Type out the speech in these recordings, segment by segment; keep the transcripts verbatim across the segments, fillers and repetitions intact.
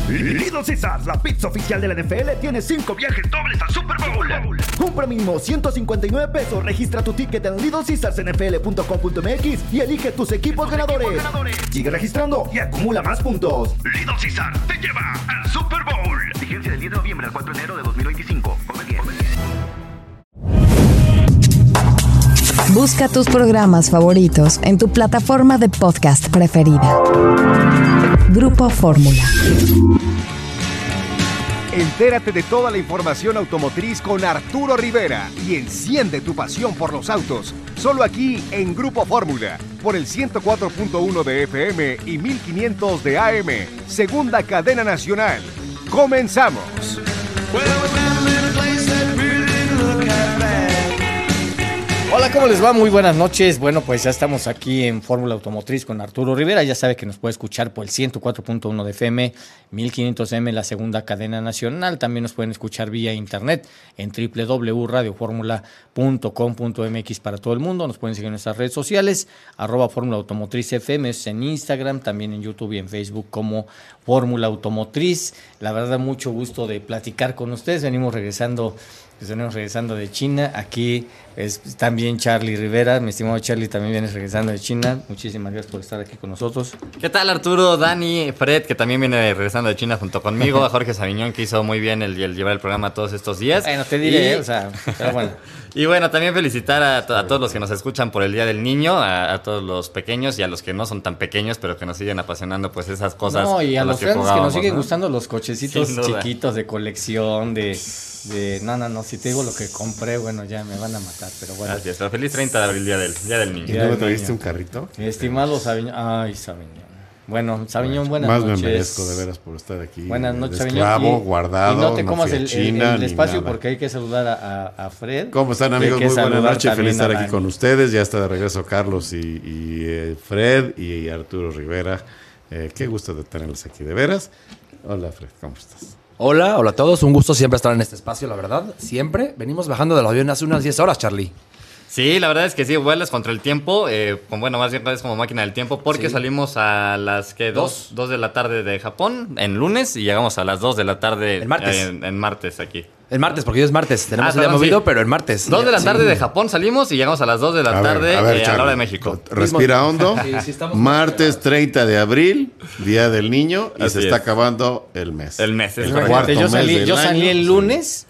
Little Caesars, la pizza oficial de la N F L, tiene cinco viajes dobles al Super Bowl. Compra mínimo ciento cincuenta y nueve pesos, registra tu ticket en little caesars n f l punto com punto m x y elige tus equipos ganadores. equipos ganadores. Sigue registrando y acumula más puntos. Little Caesars te lleva al Super Bowl. Vigencia del diez de noviembre al cuatro de enero de dos mil veinticinco. Come bien. Busca tus programas favoritos en tu plataforma de podcast preferida. Grupo Fórmula. Entérate de toda la información automotriz con Arturo Rivera y enciende tu pasión por los autos. Solo aquí en Grupo Fórmula, por el ciento cuatro punto uno de F M y mil quinientos de A M, segunda cadena nacional. ¡Comenzamos! Hola, ¿cómo les va? Muy buenas noches. Bueno, pues ya estamos aquí en Fórmula Automotriz con Arturo Rivera. Ya sabe que nos puede escuchar por el ciento cuatro punto uno de F M, mil quinientos M, la segunda cadena nacional. También nos pueden escuchar vía internet en doble u doble u doble u punto radio fórmula punto com punto m x para todo el mundo. Nos pueden seguir en nuestras redes sociales, arroba Fórmula Automotriz F M, es en Instagram, también en YouTube y en Facebook como Fórmula Automotriz. La verdad, mucho gusto de platicar con ustedes. Venimos regresando... Venimos regresando de China. Aquí es también Charlie Rivera. Mi estimado Charlie, también vienes regresando de China. Muchísimas gracias por estar aquí con nosotros. ¿Qué tal, Arturo, Dani, Fred, que también viene regresando de China junto conmigo? A Jorge Sabiñón, que hizo muy bien el, el llevar el programa todos estos días. Bueno, te diré, y... eh, o sea, pero bueno. Y bueno, también felicitar a, to- a todos los que nos escuchan por el Día del Niño, a, a todos los pequeños y a los que no son tan pequeños, pero que nos siguen apasionando pues esas cosas. No, y a los que grandes que nos siguen ¿no? gustando los cochecitos Sin duda. chiquitos de colección, de, de... No, no, no, si te digo lo que compré, bueno, ya me van a matar, pero bueno. Así es, pero feliz treinta de abril, Día del, Día del Niño. ¿Y no me trajiste un carrito? Mi estimado Sabiñón, ay, Sabiñón. Bueno, Sabiñón, buenas Más noches. Más me merezco de veras por estar aquí. Buenas noches, de Sabiñón. esclavo, Y, guardado, y no te no comas fui a el, China, el, el ni espacio nada. porque hay que saludar a, a, a Fred. ¿Cómo están, Y amigos? hay que Muy buenas saludar noches. Feliz también estar a aquí Dani. con ustedes. Ya está de regreso Carlos y, y eh, Fred y Arturo Rivera. Eh, qué gusto de tenerlos aquí, de veras. Hola, Fred, ¿cómo estás? Hola, hola a todos. Un gusto siempre estar en este espacio, la verdad. Siempre. Venimos bajando del avión hace unas diez horas, Charlie. Sí, la verdad es que sí, vuelas contra el tiempo, eh, con, bueno, más bien es como máquina del tiempo, porque Sí. salimos a las que dos, dos de la tarde de Japón en lunes y llegamos a las dos de la tarde El martes. eh, en, en martes aquí. El martes, porque hoy es martes. Tenemos Ah, el día perdón, movido, sí. pero el martes. Dos de la Sí. tarde de Japón salimos y llegamos a las dos de la A ver, tarde a ver, eh, a la Charlie, hora de México. Respira hondo. Sí, sí, estamos- Martes treinta de abril, Día del Niño, y Así se está es. acabando el mes. El mes, es El correcto. cuarto yo mes salí, del yo salí año. el lunes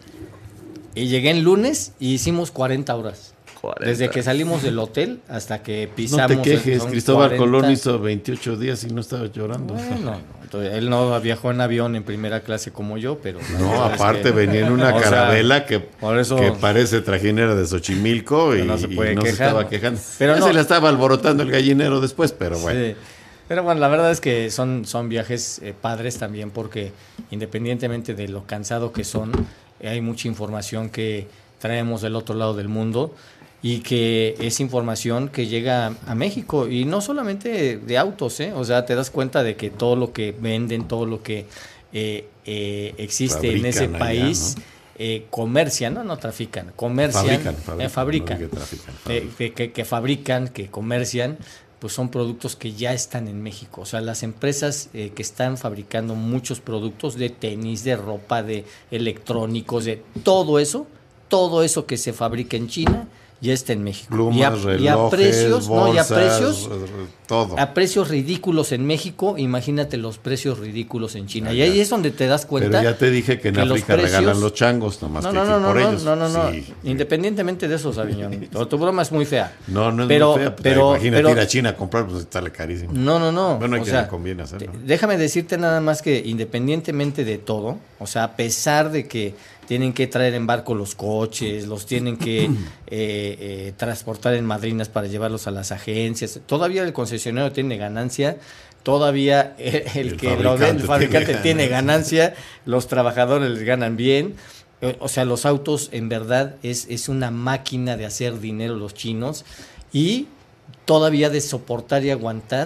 y llegué el lunes y hicimos cuarenta horas. cuarenta. Desde que salimos del hotel hasta que No pisamos. te quejes, son Cristóbal cuarenta. Colón hizo veintiocho días y no estaba llorando. Bueno, entonces, él no viajó en avión en primera clase como yo, pero... la No, verdad es aparte que- venía en una o sea, carabela que, por eso- que parece trajinera de Xochimilco y Pero no no se se, puede y no se quejar. estaba quejando. Pero Ya no. se le estaba alborotando el gallinero después, pero bueno. Sí. Pero bueno, la verdad es que son, son viajes eh, padres también porque independientemente de lo cansado que son, eh, hay mucha información que traemos del otro lado del mundo y que es información que llega a, a México y no solamente de autos, ¿eh? O sea, te das cuenta de que todo lo que venden, todo lo que eh, eh, existe en ese Fabrican allá, país... ¿no? Eh, comercian, no, no trafican, comercian, Fabrican, eh, fabrican, fabrican, no diga trafican, eh, fabrican. que, que- que fabrican, que comercian, pues son productos que ya están en México. O sea, las empresas eh, que están fabricando muchos productos de tenis, de ropa, de electrónicos, de todo eso, todo eso que se fabrica en China ya está en México. Plumas, y, a, relojes, y a precios, no, y a bolsas, precios, r- todo. a precios ridículos en México, imagínate los precios ridículos en China. Ah, y ya. ahí es donde te das cuenta. Pero ya te dije que en que los África precios- regalan los changos, nomás No, que no, hay no, que ir no, por no, ellos. no, no, no. Sí. Independientemente de eso, Sabiñón. Tu, tu broma es muy fea. No, no es pero, muy fea, pues, pero, imagínate pero- ir a China a comprar, pues sale carísimo. No, no, no. Bueno, hay o que sea, le conviene hacerlo. te- déjame decirte nada más que independientemente de todo, o sea, a pesar de que tienen que traer en barco los coches, los tienen que eh, eh, transportar en madrinas para llevarlos a las agencias, todavía el concesionario tiene ganancia, todavía el, el El que lo ve, el fabricante fabricante tiene tiene ganancia, los trabajadores ganan bien. Eh, O sea, los autos en verdad es, es una máquina de hacer dinero los chinos y todavía de soportar y aguantar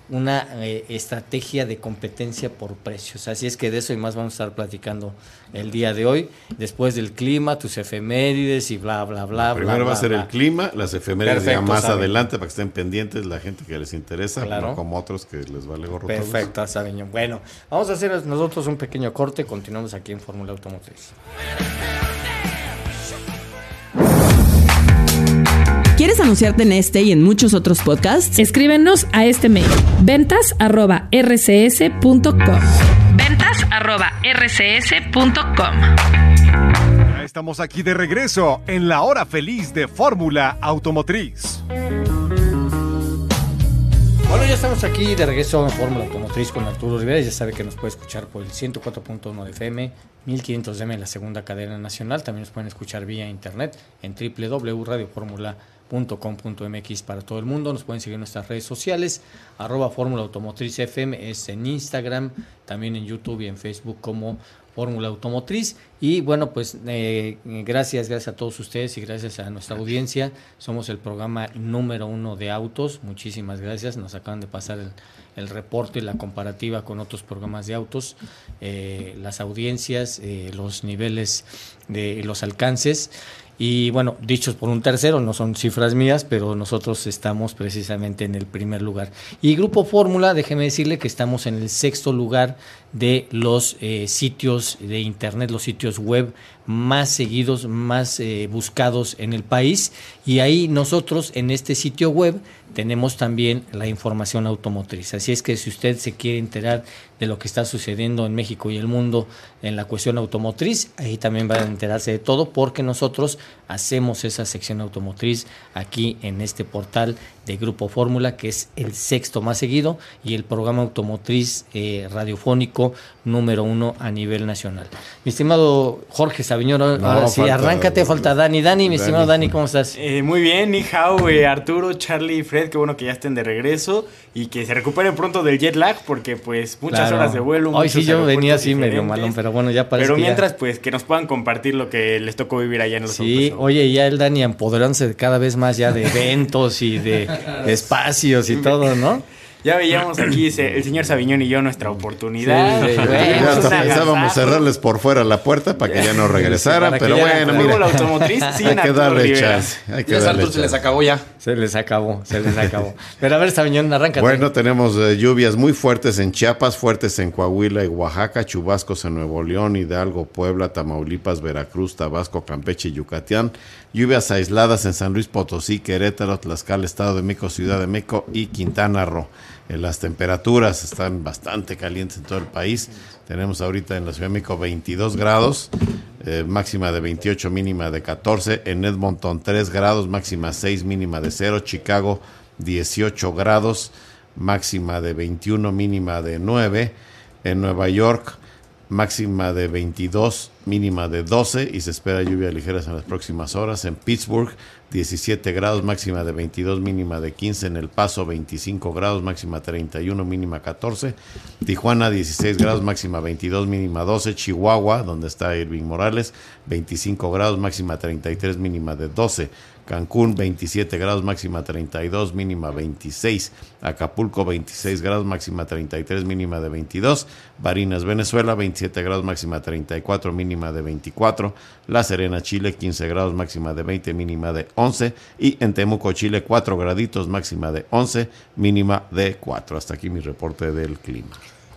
una eh, estrategia de competencia por precios. Así es que de eso y más vamos a estar platicando el día de hoy, después del clima, tus efemérides y bla, bla, bla. Primero bla, va bla, a ser bla. el clima, las efemérides ya Perfecto, más saben. adelante para que estén pendientes la gente que les interesa, Claro. no como otros que les vale gorro. todos. Perfecto, Sabeño. Bueno, vamos a hacer nosotros un pequeño corte, continuamos aquí en Fórmula Automotriz. ¿Quieres anunciarte en este y en muchos otros podcasts? Escríbenos a este mail, ventas arroba r c s punto com. ventas arroba r c s punto com. Ya estamos aquí de regreso en la hora feliz de Fórmula Automotriz. Bueno, ya estamos aquí de regreso en Fórmula Automotriz con Arturo Rivera. Ya sabe que nos puede escuchar por el ciento cuatro punto uno de F M, mil quinientos M en la segunda cadena nacional. También nos pueden escuchar vía internet en doble u doble u doble u punto radio fórmula punto com punto m x para todo el mundo. Nos pueden seguir en nuestras redes sociales, arroba Fórmula Automotriz F M, es en Instagram, también en YouTube y en Facebook como Fórmula Automotriz. Y bueno, pues eh, gracias, gracias a todos ustedes y gracias a nuestra audiencia. Somos el programa número uno de autos. Muchísimas gracias. Nos acaban de pasar el, el reporte y la comparativa con otros programas de autos, eh, las audiencias, eh, los niveles de los alcances. Y bueno, dichos por un tercero, no son cifras mías, pero nosotros estamos precisamente en el primer lugar. Y Grupo Fórmula, déjeme decirle que estamos en el sexto lugar de los eh, sitios de internet, los sitios web más seguidos, más eh, buscados en el país. Y ahí nosotros en este sitio web tenemos también la información automotriz. Así es que si usted se quiere enterar de lo que está sucediendo en México y el mundo en la cuestión automotriz, ahí también va a enterarse de todo, porque nosotros hacemos esa sección automotriz aquí en este portal de Grupo Fórmula, que es el sexto más seguido y el programa automotriz eh, radiofónico número uno a nivel nacional. Mi estimado Jorge Sabiñón, ahora No, sí, falta- arráncate, falta Dani. Dani, mi Dani. estimado Dani, ¿cómo estás? Eh, muy bien, ni hao, eh, Arturo, Charlie, Fred, qué bueno que ya estén de regreso y que se recuperen pronto del jet lag, porque pues muchas Claro. horas de vuelo. Hoy sí muchos yo venía aeropuertos así medio diferentes. malón, pero bueno, ya parece Pero que ya- mientras, pues que nos puedan compartir lo que les tocó vivir allá en los Sí, autos. oye, ya el Dani empoderándose cada vez más ya de eventos y de espacios y todo, ¿no? Ya veíamos aquí se- el señor Sabiñón y yo nuestra oportunidad. Sí, sí, Tuvimos bueno, Ya un hasta pensábamos agasajo. cerrarles por fuera la puerta para que ya no regresaran, Para que pero ya- bueno, Fórmula mira, automotriz sin hay que Arturo darle Rivera. chance. Hay que Ya darle Artur se les chance. acabó ya. Se les acabó, se les acabó. Pero a ver, Sabiñón, arráncate. Bueno, tenemos eh, lluvias muy fuertes en Chiapas, fuertes en Coahuila y Oaxaca, chubascos en Nuevo León, Hidalgo, Puebla, Tamaulipas, Veracruz, Tabasco, Campeche y Yucatán. Lluvias aisladas en San Luis Potosí, Querétaro, Tlaxcala, Estado de México, Ciudad de México y Quintana Roo. Eh, las temperaturas están bastante calientes en todo el país. Tenemos ahorita en la Ciudad de México veintidós grados, eh, máxima de veintiocho, mínima de catorce. En Edmonton tres grados, máxima seis, mínima de cero. Chicago dieciocho grados, máxima de veintiuno, mínima de nueve. En Nueva York máxima de veintidós, mínima de doce y se espera lluvia ligeras en las próximas horas. En Pittsburgh diecisiete grados, máxima de veintidós, mínima de quince. En El Paso veinticinco grados, máxima treinta y uno, mínima catorce. Tijuana dieciséis grados, máxima veintidós, mínima doce. Chihuahua, donde está Irving Morales, veinticinco grados, máxima treinta y tres, mínima de doce. Cancún veintisiete grados, máxima treinta y dos, mínima veintiséis. Acapulco veintiséis grados, máxima treinta y tres, mínima de veintidós. Barinas, Venezuela veintisiete grados, máxima treinta y cuatro, mínima de veinticuatro. La Serena, Chile quince grados, máxima de veinte, mínima de once. Y en Temuco, Chile cuatro graditos, máxima de once, mínima de cuatro. Hasta aquí mi reporte del clima.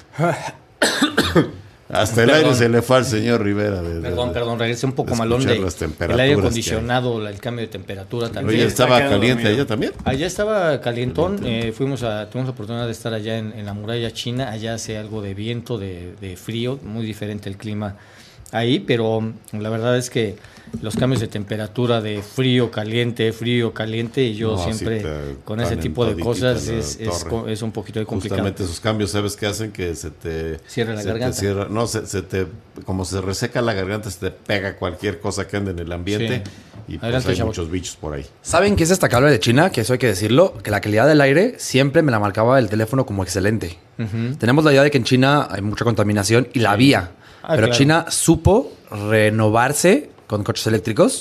Hasta el Perdón. aire se le fue al señor Rivera. De, de- Perdón, de- perdón, regresé un poco de malón escuchar de las el temperaturas aire que acondicionado, el cambio de temperatura hay. también. Oye, estaba quedando caliente dormido. allá también. Allá estaba calientón, eh, fuimos a, tuvimos la oportunidad de estar allá en, en la muralla china, allá hace algo de viento, de, de frío, muy diferente el clima ahí, pero la verdad es que los cambios de temperatura de frío, caliente, frío, caliente, y yo No, así siempre te con ese ponen tipo de toditita cosas la es, es, torre. co- es un poquito complicado. Justamente esos cambios, ¿sabes qué hacen? Que se te Cierra la se te garganta. cierra- no, se, se te, como se reseca la garganta, se te pega cualquier cosa que ande en el ambiente Sí. y pues Adelante, hay chavos. muchos bichos por ahí. ¿Saben qué es destacable de China? Que eso hay que decirlo, que la calidad del aire siempre me la marcaba el teléfono como excelente. Ujú. Tenemos la idea de que en China hay mucha contaminación y la había. Ah, pero claro. China supo renovarse con coches eléctricos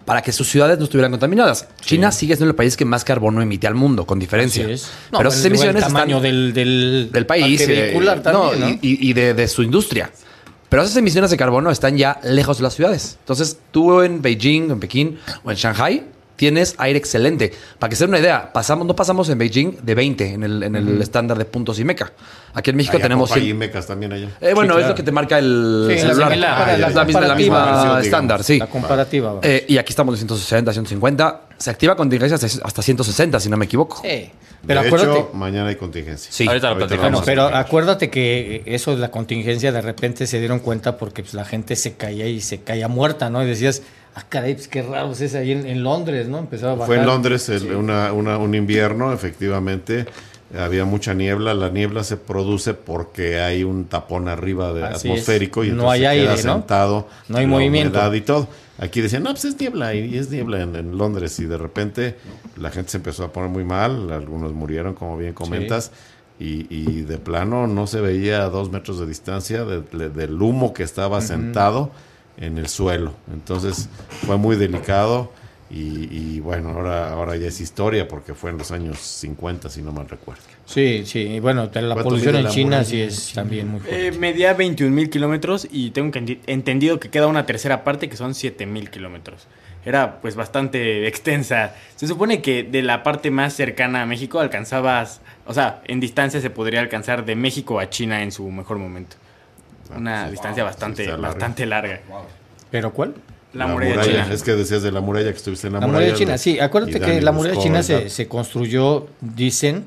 para que sus ciudades no estuvieran contaminadas. Sí. China sigue siendo el país que más carbono emite al mundo, con diferencia. Así es. No, pero esas emisiones el tamaño están del, del, del país, parque vehicular eh, también, no, ¿no? y, y de, de su industria. Pero esas emisiones de carbono están ya lejos de las ciudades. Entonces, tú en Beijing, en Pekín o en Shanghai tienes aire excelente. Para que se den una idea, pasamos, no pasamos en Beijing de veinte en el, en el uh-huh. estándar de puntos IMECA. Aquí en México allá tenemos... Hay IMECAs también allá. Eh, bueno, sí, claro. es lo que te marca el sí, celular. La, ah, la, la, la misma, la misma estándar, sí. La comparativa. Vale. Eh, y aquí estamos de ciento sesenta, ciento cincuenta. Se activa contingencia hasta ciento sesenta, si no me equivoco. Sí. Pero de acuérdate, hecho, mañana hay contingencia. Sí. Ahorita lo platicamos. Bueno, pero acuérdate que eso de la contingencia de repente se dieron cuenta porque pues, la gente se caía y se caía muerta, ¿no? Y decías, ah, caray, pues qué raro es ahí en, en Londres, ¿no? Empezaba a bajar. Fue en Londres el, sí. una, una, un invierno, efectivamente. Había mucha niebla. La niebla se produce porque hay un tapón arriba de Así atmosférico es. y No entonces hay se queda aire, ¿no? sentado. No hay la movimiento. humedad y todo. Aquí decían, no, pues es niebla y es niebla en, en Londres. Y de repente la gente se empezó a poner muy mal. Algunos murieron, como bien comentas. Sí. Y, y de plano no se veía a dos metros de distancia de, de, del humo que estaba uh-huh. sentado en el suelo. Entonces fue muy delicado. Y, y bueno, ahora, ahora ya es historia porque fue en los años cincuenta, si no mal recuerdo. Sí, sí, y bueno, la polución en China sí es también muy fuerte. Eh, medía veintiún mil kilómetros y tengo que entendido que queda una tercera parte que son siete mil kilómetros. Era pues bastante extensa. Se supone que de la parte más cercana a México alcanzabas, o sea, en distancia se podría alcanzar de México a China en su mejor momento. Una sí, distancia wow, bastante, sí larga. bastante larga. Wow. ¿Pero cuál? La, la muralla, muralla china. Es que decías de la muralla que estuviste en la, la muralla. muralla china, sí. Acuérdate que la muralla china se, se construyó, dicen,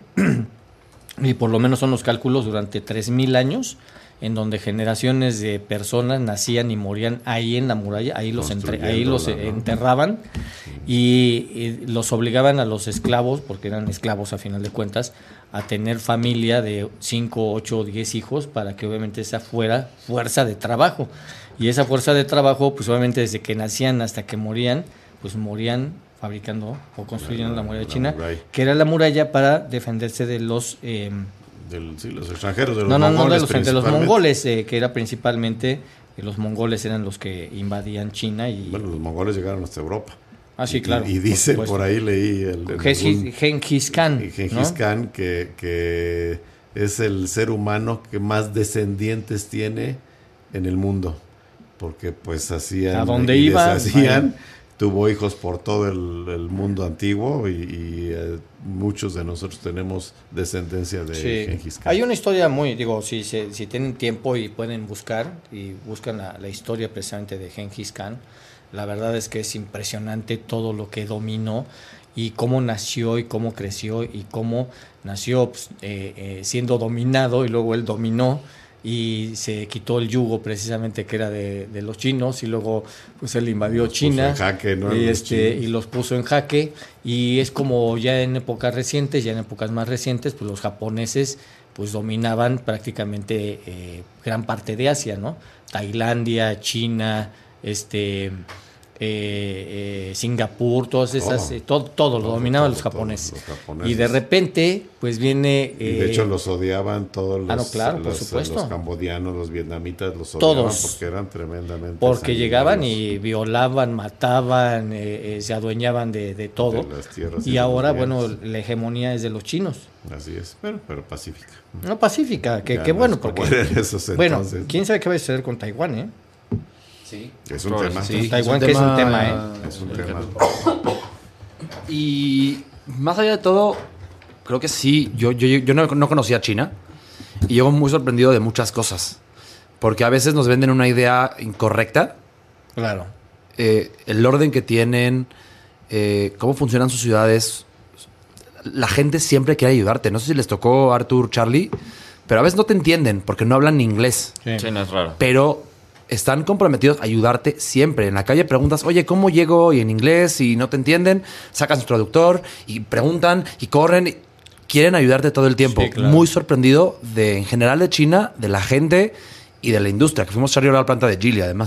y por lo menos son los cálculos, durante tres mil años, en donde generaciones de personas nacían y morían ahí en la muralla, ahí los, entre, ahí los la, enterraban sí. y, y los obligaban a los esclavos, porque eran esclavos a final de cuentas, a tener familia de cinco, ocho o diez hijos para que obviamente esa fuera fuerza de trabajo. Y esa fuerza de trabajo, pues obviamente desde que nacían hasta que morían, pues morían fabricando o construyendo la, la muralla la china, muralla. que era la muralla para defenderse de los... Eh, Del, sí, los extranjeros, de los no, no, mongoles. No, de los, de los mongoles, eh, que era principalmente... Eh, los mongoles eran los que invadían China y... Bueno, los mongoles llegaron hasta Europa. Ah, sí, claro. Y, y dice, por, por ahí leí... el, el Gengis, Gengis Khan. Gengis ¿no? Khan, que, que es el ser humano que más descendientes tiene en el mundo. Porque pues hacían... A donde iban. Hacían, tuvo hijos por todo el, el mundo antiguo y, y eh, muchos de nosotros tenemos descendencia de sí. Gengis Khan. Hay una historia muy, digo, si, si, si tienen tiempo y pueden buscar, y buscan la, la historia precisamente de Gengis Khan, la verdad es que es impresionante todo lo que dominó y cómo nació y cómo creció y cómo nació pues, eh, eh, siendo dominado y luego él dominó y se quitó el yugo precisamente que era de, de los chinos y luego pues él invadió los China jaque, ¿no? y, los este, y los puso en jaque y es como ya en épocas recientes, ya en épocas más recientes pues los japoneses pues dominaban prácticamente eh, gran parte de Asia, ¿no? Tailandia, China, este eh, eh, Singapur, todas esas, todo, eh, todo, todo lo todo, dominaban todo, los, japoneses. los japoneses. Y de repente, pues viene... Y de eh, hecho los odiaban todos los, ah, no, claro, los, por supuesto. los cambodianos, los vietnamitas, los odiaban todos, porque eran tremendamente... Porque llegaban y violaban, mataban, eh, eh, se adueñaban de, de todo. De las tierras y, y ahora, bueno, la hegemonía es de los chinos. Así es, pero, pero pacífica. No pacífica, que, que bueno, porque... Esos, bueno, quién sabe qué va a suceder con Taiwán, ¿eh? Sí. Es un tema. Sí, Taiwán que es un tema, ¿eh? Es un tema. Y más allá de todo, creo que sí, yo, yo, yo no, no conocía a China y llego muy sorprendido de muchas cosas. Porque a veces nos venden una idea incorrecta. Claro. Eh, el orden que tienen, eh, cómo funcionan sus ciudades. La gente siempre quiere ayudarte. No sé si les tocó Arthur, Charlie, pero a veces no te entienden porque no hablan inglés. Sí, sí no es raro. Pero... están comprometidos a ayudarte siempre. En la calle preguntas, oye, ¿cómo llego? Y en inglés, y no te entienden, sacan su traductor y preguntan y corren. Y quieren ayudarte todo el tiempo. Sí, claro. Muy sorprendido de, en general, de China, de la gente y de la industria. Que fuimos a la planta de Geely, además.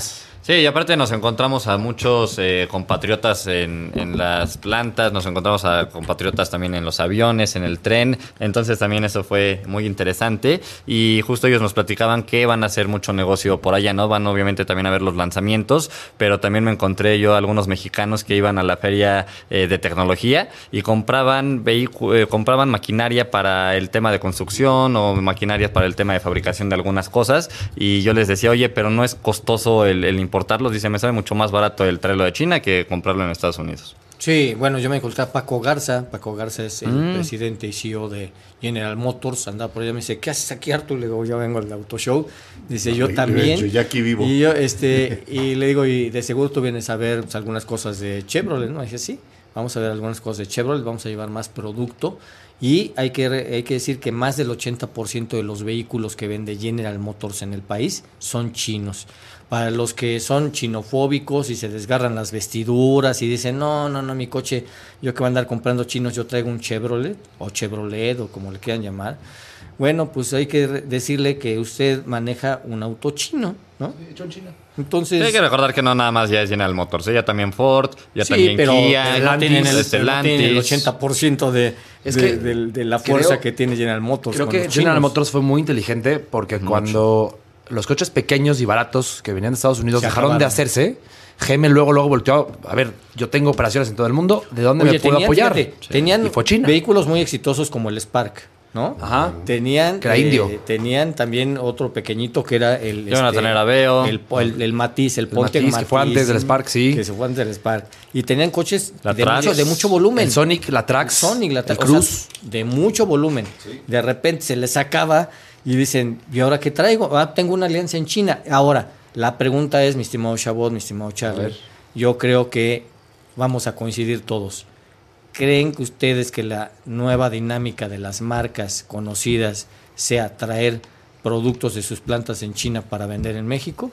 Sí, y aparte nos encontramos a muchos eh, compatriotas en, en las plantas, nos encontramos a compatriotas también en los aviones, en el tren, entonces también eso fue muy interesante y justo ellos nos platicaban que van a hacer mucho negocio por allá, ¿no? Van obviamente también a ver los lanzamientos, pero también me encontré yo algunos mexicanos que iban a la feria eh, de tecnología y compraban vehicu- eh, compraban maquinaria para el tema de construcción o maquinarias para el tema de fabricación de algunas cosas y yo les decía, oye, pero no es costoso el, el importarlos, dice, me sale mucho más barato el traerlo de China que comprarlo en Estados Unidos. Sí, bueno, yo me encontré a Paco Garza. Paco Garza es el Mm. presidente y C E O de General Motors. Andaba por allá, me dice, ¿qué haces aquí, Arturo? Le digo, yo vengo al Auto Show. Dice, yo Ay, también. yo ya aquí vivo. Y yo, este, y le digo, y de seguro tú vienes a ver pues, algunas cosas de Chevrolet, ¿no? Dije, sí, vamos a ver algunas cosas de Chevrolet, vamos a llevar más producto. Y hay que, hay que decir que más del ochenta por ciento de los vehículos que vende General Motors en el país son chinos. Para los que son chinofóbicos y se desgarran las vestiduras y dicen, no, no, no, mi coche, yo que voy a andar comprando chinos, yo traigo un Chevrolet o Chevrolet o como le quieran llamar. Bueno, pues hay que re- decirle que usted maneja un auto chino, ¿no? Hecho en China. Entonces, Sí, hay que recordar que no nada más ya es General Motors, ¿eh? Ya también Ford, ya sí, también pero Kia, no tienen el, Stellantis, no tienen el ochenta por ciento de, Es de, que de- de la fuerza creo- que tiene General Motors. Creo con que los General chinos. Motors fue muy inteligente porque Mucho. cuando los coches pequeños y baratos que venían de Estados Unidos Se dejaron de acabaron. hacerse, G M luego luego volteó, a ver, yo tengo operaciones en todo el mundo, ¿de dónde Oye, me puedo tenían, apoyar? fíjate, tenían Y fue China. vehículos muy exitosos como el Spark, ¿no? Ajá. Tenían, Que era indio. tenían también otro pequeñito que era el, Iban a tener Aveo. el, el, el Matiz, el, El Pontiac Matiz, que fue antes del Spark, sí. que se fue antes del Spark. Y tenían coches La de Trax. mucho, de mucho volumen. El Sonic, la Trax, Sonic, la el Trax, o Cruz. sea, de mucho volumen. De repente se les acaba y dicen, ¿y ahora qué traigo? Ah, tengo una alianza en China. Ahora, la pregunta es, mi estimado Chabot, mi estimado Charlie, yo creo que vamos a coincidir todos. ¿Creen que ustedes que la nueva dinámica de las marcas conocidas sea traer productos de sus plantas en China para vender en México?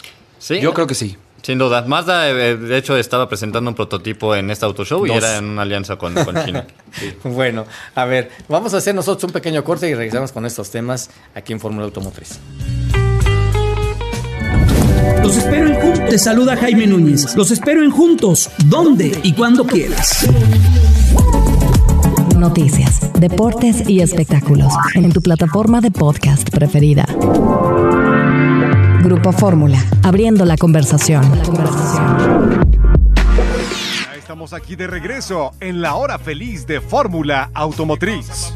Sí, Yo creo que sí. sin duda. Mazda, eh, de hecho, estaba presentando un prototipo en este Auto Show y Dos. era en una alianza con, con China. Bueno, a ver, vamos a hacer nosotros un pequeño corte y regresamos con estos temas aquí en Fórmula Automotriz. Los espero en Juntos. Te saluda Jaime Núñez. Los espero en Juntos, donde y cuando quieras. Noticias, deportes y espectáculos en tu plataforma de podcast preferida. Grupo Fórmula, abriendo la conversación. Ya estamos aquí de regreso en la hora feliz de Fórmula Automotriz.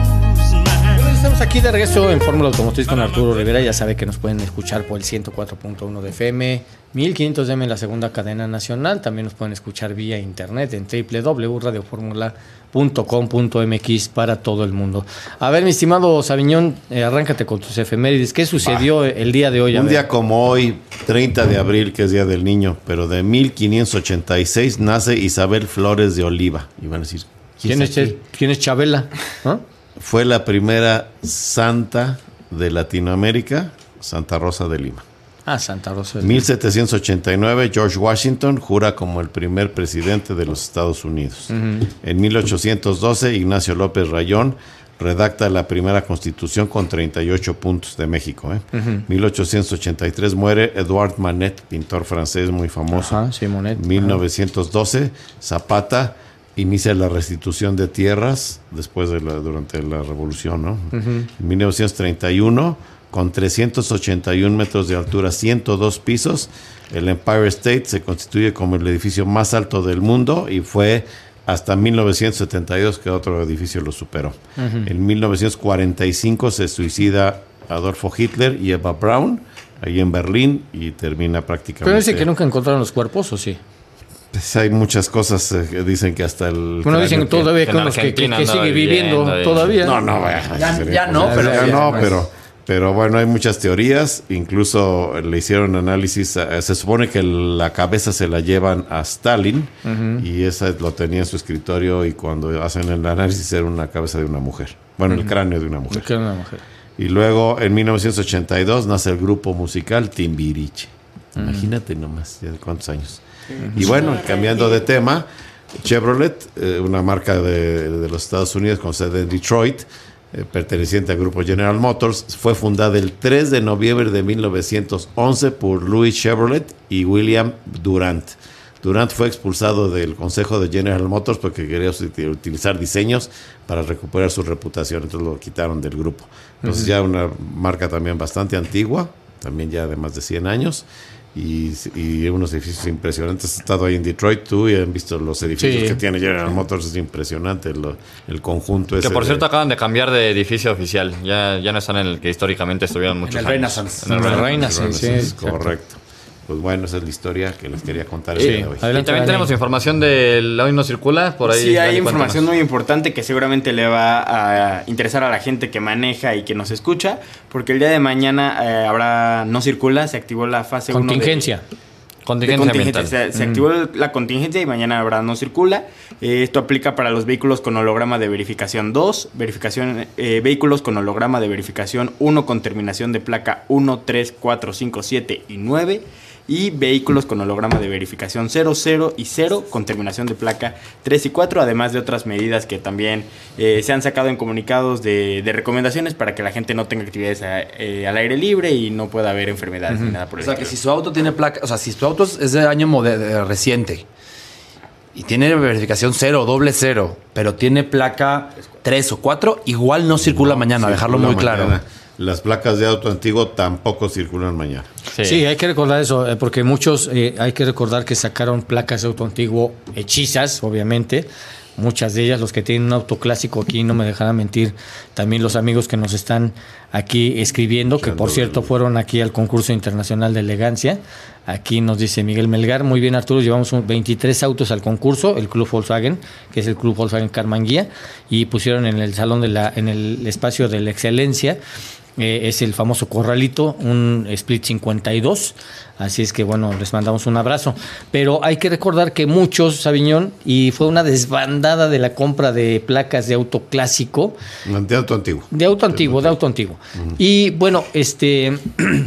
Bueno, estamos aquí de regreso en Fórmula Automotriz con Arturo Rivera. Ya sabe que nos pueden escuchar por el ciento cuatro punto uno de F M, mil quinientos de M en la segunda cadena nacional. También nos pueden escuchar vía internet en doble u doble u doble u punto radio fórmula punto com punto m x para todo el mundo. A ver, mi estimado Sabiñón, eh, arráncate con tus efemérides. ¿Qué sucedió Va. el día de hoy? A Un ver. día como hoy, treinta de abril, que es Día del Niño, pero de mil quinientos ochenta y seis nace Isabel Flores de Oliva. Y van a decir, ¿Quién es, aquí? ¿Quién es Chabela? ¿Ah? Fue la primera santa de Latinoamérica, Santa Rosa de Lima. Ah, Santa Rosa. mil setecientos ochenta y nueve, George Washington jura como el primer presidente de los Estados Unidos. Ujú. En mil ochocientos doce, Ignacio López Rayón redacta la primera constitución con treinta y ocho puntos de México. ¿eh? Ujú. mil ochocientos ochenta y tres muere Edouard Manet, pintor francés muy famoso. Ajá, sí, Monet. mil novecientos doce, Zapata inicia la restitución de tierras después de la, durante la revolución, ¿no? Ujú. En mil novecientos treinta y uno, con trescientos ochenta y uno metros de altura, ciento dos pisos, el Empire State se constituye como el edificio más alto del mundo y fue hasta mil novecientos setenta y dos que otro edificio lo superó. Ujú. En mil novecientos cuarenta y cinco se suicida Adolfo Hitler y Eva Braun, ahí en Berlín, y termina prácticamente... Pero dice que nunca encontraron los cuerpos, ¿o sí? Pues hay muchas cosas eh, que dicen que hasta el... Bueno, dicen que cráneo todavía que con en los que, que- Argentina que andaba sigue viviendo viviendo ahí. todavía. No, no, vaya, Ya- sería ya no, cosa. pero- Ya ya no, más. pero, pero bueno, hay muchas teorías. Incluso le hicieron análisis. eh, se supone que la cabeza se la llevan a Stalin Ujú. y esa lo tenía en su escritorio y cuando hacen el análisis era una cabeza de una mujer. Bueno, el cráneo de una mujer. Que era una mujer. Y luego en mil novecientos ochenta y dos nace el grupo musical Timbiriche. Imagínate nomás, ya de cuántos años. Y bueno, cambiando de tema, Chevrolet, eh, una marca de, de los Estados Unidos con sede en Detroit, eh, perteneciente al grupo General Motors. Fue fundada el tres de noviembre de mil novecientos once por Louis Chevrolet y William Durant. Durant fue expulsado del consejo de General Motors porque quería utilizar diseños para recuperar su reputación, entonces lo quitaron del grupo. Entonces uh-huh. ya una marca también bastante antigua, también ya de más de cien años, y, y unos edificios impresionantes. Has estado ahí en Detroit tú y han visto los edificios sí. que tiene General Motors, es impresionante lo, el conjunto ese. Que por de, cierto acaban de cambiar de edificio oficial, ya, ya no están en el que históricamente estuvieron muchos en el años. Renaissance. En el, en el Renaissance, Renaissance, sí, sí, correcto. Pues bueno, esa es la historia que les quería contar. Sí. El día de hoy. Y también Adelante. tenemos información del Hoy No Circula, por ahí. Sí, hay Dani, información cuéntanos. muy importante que seguramente le va a interesar a la gente que maneja y que nos escucha, porque el día de mañana eh, habrá No Circula, se activó la fase uno de... Contingencia. Contingencia de ambiental. Se, se Mm. activó la contingencia y mañana habrá No Circula. Eh, esto aplica para los vehículos con holograma de verificación dos, verificación, eh, vehículos con holograma de verificación uno con terminación de placa uno, tres, cuatro, cinco, siete y nueve, y vehículos con holograma de verificación cero, cero y cero con terminación de placa tres y cuatro, además de otras medidas que también eh, se han sacado en comunicados de, de recomendaciones para que la gente no tenga actividades a, eh, al aire libre y no pueda haber enfermedades uh-huh. ni nada por O el sea, que estilo. si su auto tiene placa, o sea, si su auto es de año mode- de- reciente y tiene verificación cero, doble cero, pero tiene placa tres o cuatro, igual no circula No, mañana, circula dejarlo muy mañana. claro. Las placas de auto antiguo tampoco circulan mañana. Sí. sí, hay que recordar eso, eh, porque muchos, eh, hay que recordar que sacaron placas de auto antiguo hechizas, obviamente. Muchas de ellas, los que tienen un auto clásico aquí, no me dejarán mentir, también los amigos que nos están aquí escribiendo, que por cierto fueron aquí al concurso internacional de elegancia. Aquí nos dice Miguel Melgar, muy bien Arturo, llevamos un veintitrés autos al concurso, el Club Volkswagen, que es el Club Volkswagen Carmanguía, y pusieron en el salón de la, en el espacio de la excelencia, eh, es el famoso Corralito, un Split cincuenta y dos, así es que bueno, les mandamos un abrazo. Pero hay que recordar que muchos, Sabiñón, y fue una desbandada de la compra de placas de auto clásico. De auto antiguo. De auto antiguo, de auto antiguo. Uh-huh. Y bueno, este,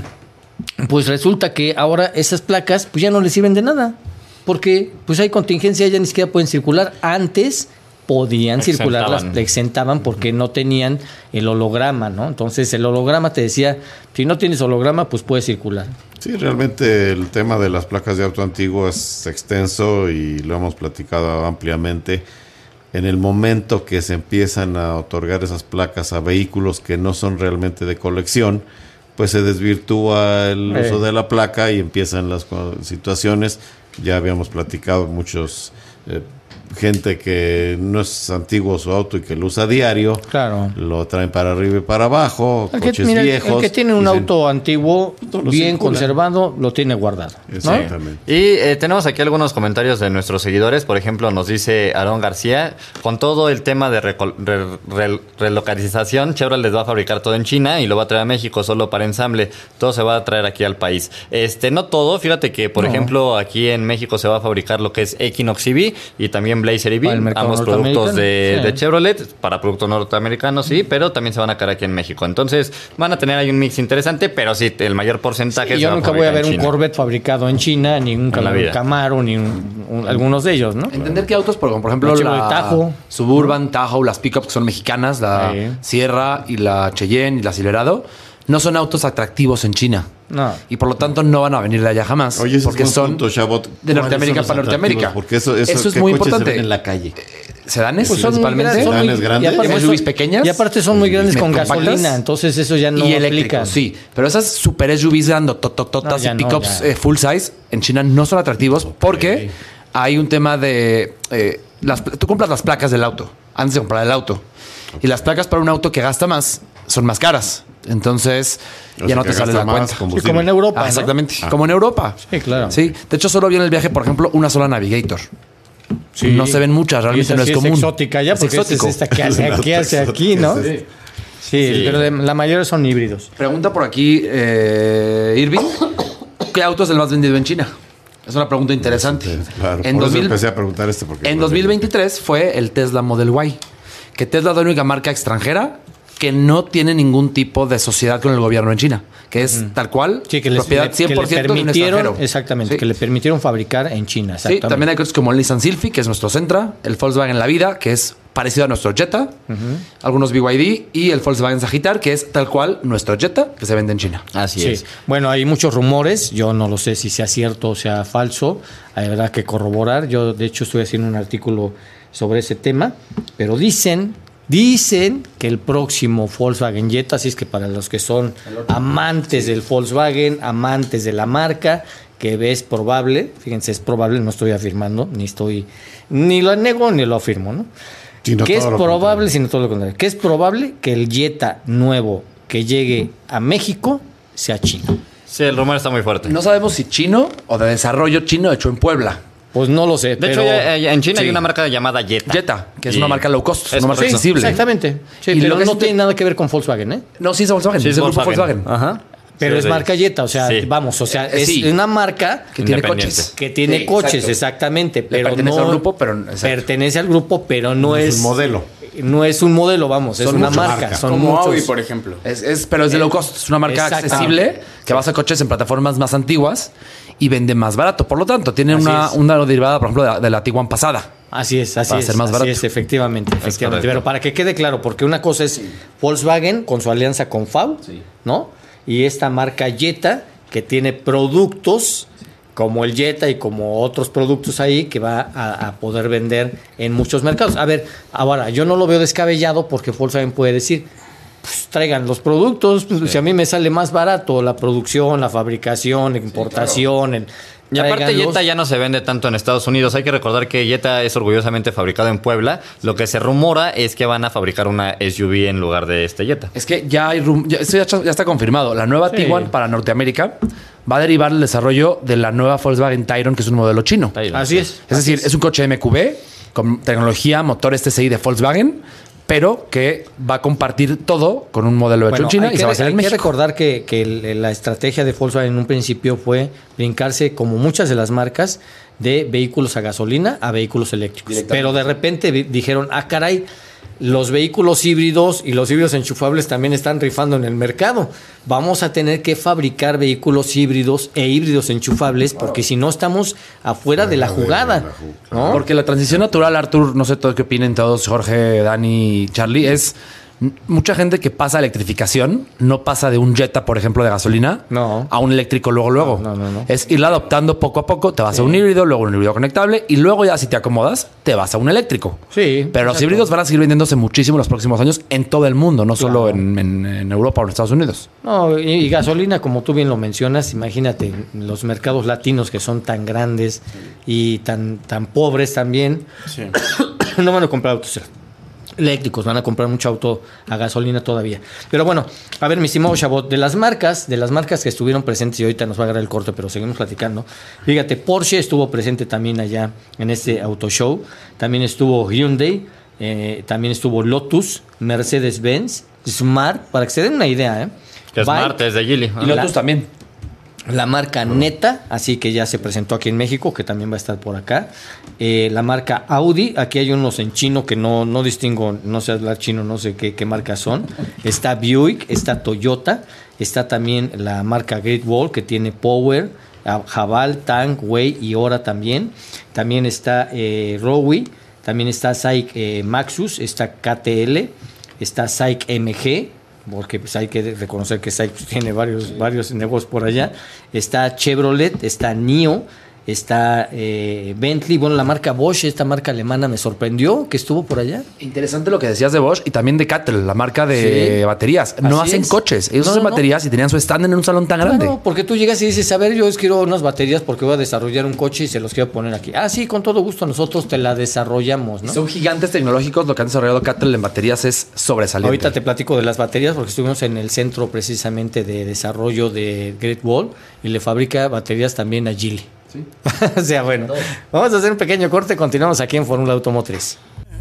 pues resulta que ahora esas placas pues ya no les sirven de nada, porque pues hay contingencia, ya ni siquiera pueden circular. Antes podían circular, las exentaban porque no tenían el holograma, ¿no? Entonces el holograma te decía, si no tienes holograma, pues puedes circular. Sí, realmente el tema de las placas de auto antiguo es extenso y lo hemos platicado ampliamente. En el momento que se empiezan a otorgar esas placas a vehículos que no son realmente de colección, pues se desvirtúa el eh. uso de la placa y empiezan las situaciones. Ya habíamos platicado muchos... Eh, gente que no es antiguo su auto y que lo usa a diario, claro, lo traen para arriba y para abajo, el coches que, mira, viejos. El que tiene un dicen, auto antiguo, bien circula. conservado, lo tiene guardado. Exactamente. ¿No? Y eh, tenemos aquí algunos comentarios de nuestros seguidores. Por ejemplo, nos dice Aarón García, con todo el tema de recol- re- re- relocalización, Chevrolet les va a fabricar todo en China y lo va a traer a México solo para ensamble. Todo se va a traer aquí al país. Este, no todo, fíjate que, por no. ejemplo, aquí en México se va a fabricar lo que es Equinox E V y también Blazer E V, ambos productos de, sí. de Chevrolet, para productos norteamericanos, sí, pero también se van a quedar aquí en México. Entonces, van a tener ahí un mix interesante, pero sí, el mayor porcentaje sí, se yo va nunca a voy a ver un China. Corvette fabricado en China, ni un Camaro, ni un, un, algunos de ellos, ¿no? Entender que autos, por, por ejemplo, la, la Tajo, Suburban, Tahoe, las pickups que son mexicanas, la sí. Sierra y la Cheyenne y la Silverado, no son autos atractivos en China. No. Y por lo tanto no van a venir de allá jamás. Oye, porque es son punto, Chabot. de Norteamérica para Norteamérica. Porque eso, eso, eso es muy importante. Se en la calle. ¿Sedanes? Pues son principalmente. Son sedanes muy, grandes. Y aparte, S U Vs pequeñas. Y aparte son muy grandes con compactas, gasolina. Entonces eso ya no y aplica. Sí, pero esas super S U Vs grandototototas no, y pickups no, eh, full size en China no son atractivos okay. porque hay un tema de... Eh, las, tú compras las placas del auto antes de comprar el auto. Okay. Y las placas para un auto que gasta más son más caras. Entonces, o ya sea, no te sale la cuenta. Sí, como en Europa. Ah, ¿no? Exactamente. Ah. Como en Europa. Sí, claro. Sí. De hecho, solo vi en el viaje, por ejemplo, una sola Navigator. Sí. No se ven muchas, realmente no es, es común. Es exótica ya, porque es, es esta que hace aquí, hace aquí, ¿no? Sí. Sí, sí, pero de, la mayoría son híbridos. Pregunta por aquí, eh, Irving, ¿qué auto es el más vendido en China? Es una pregunta interesante. Sí, claro, en por dos mil, eso empecé a preguntar esto. Porque en dos mil veintitrés fue el Tesla Model Y, que Tesla es la única marca extranjera que no tiene ningún tipo de sociedad con el gobierno en China, que es mm. tal cual, sí, que les, propiedad cien por ciento que le de un extranjero. Exactamente, sí. que le permitieron fabricar en China. Sí, también hay cosas como el Nissan Sylphy, que es nuestro Sentra, el Volkswagen La Vida, que es parecido a nuestro Jetta, uh-huh. algunos B Y D y el Volkswagen Sagittar, que es tal cual nuestro Jetta que se vende en China. Así sí. es. Bueno, hay muchos rumores, yo no lo sé si sea cierto o sea falso, habrá que corroborar. Yo, de hecho, estoy haciendo un artículo sobre ese tema, pero dicen, dicen que el próximo Volkswagen Jetta, así es que para los que son amantes sí. del Volkswagen, amantes de la marca, que es probable, fíjense, es probable, no estoy afirmando, ni estoy, ni lo nego ni lo afirmo, ¿no? Sino que es probable, sino todo lo contrario, que es probable que el Jetta nuevo que llegue a México sea chino. Sí, el rumor está muy fuerte. No sabemos si chino o de desarrollo chino hecho en Puebla. Pues no lo sé. De pero... hecho, en China sí. hay una marca llamada Jetta. Jetta, que es y una marca low cost, es una marca sí, accesible. Exactamente. Sí, y pero no es... tiene nada que ver con Volkswagen, ¿eh? No, sí es Volkswagen. Sí, es, es Volkswagen. Volkswagen. Ajá. Pero sí, es marca Jetta, o sea, sí. vamos, o sea, es sí. una marca que tiene coches. Que tiene sí, coches, exacto. exactamente. Le pero pertenece no, al grupo, pero pertenece al grupo, pero no, no es, es un modelo. No es un modelo, vamos, son es una marca. marca. Son como muchos. Audi, por ejemplo. Es, es, pero es de low cost, es una marca accesible que basa coches en plataformas más antiguas y vende más barato. Por lo tanto, tiene una, una derivada, por ejemplo, de la, de la Tiguan pasada. Así es, así para es. Ser más así barato. es, efectivamente, efectivamente. Pero para que quede claro, porque una cosa es sí. Volkswagen con su alianza con F A W, sí. ¿no? Y esta marca Jetta, que tiene productos como el Jetta y como otros productos ahí que va a, a poder vender en muchos mercados. A ver, ahora, yo no lo veo descabellado porque Volkswagen puede decir, pues traigan los productos, pues, sí. si a mí me sale más barato la producción, la fabricación, la importación, sí, claro. el... Y aparte Jetta ya no se vende tanto en Estados Unidos. Hay que recordar que Jetta es orgullosamente fabricado en Puebla. Lo que se rumora es que van a fabricar una S U V en lugar de este Jetta. Es que ya hay rum- ya, esto ya, ya está confirmado. La nueva sí. Tiguan para Norteamérica va a derivar el desarrollo de la nueva Volkswagen Tayron, que es un modelo chino. Tayron, Así es. Es decir, es. es un coche M Q B con tecnología motores T S I de Volkswagen, pero que va a compartir todo con un modelo hecho bueno, en China y que, se va a hacer en hay México. Hay que recordar que, que el, la estrategia de Volkswagen en un principio fue brincarse, como muchas de las marcas, de vehículos a gasolina a vehículos eléctricos. Pero de repente dijeron, ah, caray, los vehículos híbridos y los híbridos enchufables también están rifando en el mercado. Vamos a tener que fabricar vehículos híbridos e híbridos enchufables porque si no estamos afuera de la jugada, ¿no? Porque la transición natural, Artur, no sé todo qué opinen todos, Jorge, Dani, Charlie, es mucha gente que pasa a electrificación no pasa de un Jetta, por ejemplo, de gasolina no. a un eléctrico luego, luego. No, no, no. Es irla adoptando poco a poco. Te vas sí. a un híbrido, luego un híbrido conectable y luego ya si te acomodas, te vas a un eléctrico. Sí. Pero exacto. los híbridos van a seguir vendiéndose muchísimo los próximos años en todo el mundo, no claro. solo en, en, en Europa o en Estados Unidos. No, y, y gasolina, como tú bien lo mencionas, imagínate, los mercados latinos que son tan grandes y tan, tan pobres también, sí. no van a comprar autos eléctricos, van a comprar mucho auto a gasolina todavía. Pero bueno, a ver, mi estimado Chabot, de las marcas, de las marcas que estuvieron presentes, y ahorita nos va a agarrar el corte, pero seguimos platicando. Fíjate, Porsche estuvo presente también allá en este auto show. También estuvo Hyundai, eh, también estuvo Lotus, Mercedes-Benz, Smart, para que se den una idea, ¿eh? Que Smart es de Geely. Y Lotus también. La marca Neta, así que ya se presentó aquí en México, que también va a estar por acá. Eh, la marca Audi, aquí hay unos en chino que no, no distingo, no sé hablar chino, no sé qué, qué marcas son. Está Buick, está Toyota, está también la marca Great Wall, que tiene Power, Haval, Tang, Wei y Ora también. También está eh, Rowi, también está SAIC eh, Maxus, está K T L, está SAIC M G, porque pues hay que reconocer que SAIC tiene varios, varios negocios por allá. Está Chevrolet, está N I O, está eh, Bentley. Bueno, la marca Bosch, esta marca alemana, me sorprendió que estuvo por allá. Interesante lo que decías de Bosch y también de Cattel, la marca de sí. baterías. No Así hacen es. coches, ellos no, hacen no. baterías y tenían su stand en un salón tan grande. Claro, porque tú llegas y dices, a ver, yo quiero unas baterías porque voy a desarrollar un coche y se los quiero poner aquí. Ah, sí, con todo gusto, nosotros te la desarrollamos, ¿no? Son gigantes tecnológicos, lo que han desarrollado Cattel en baterías es sobresaliente. Ahorita te platico de las baterías porque estuvimos en el centro precisamente de desarrollo de Great Wall y le fabrica baterías también a Geely. ¿Sí? O sea, bueno, vamos a hacer un pequeño corte, continuamos aquí en Fórmula Automotriz.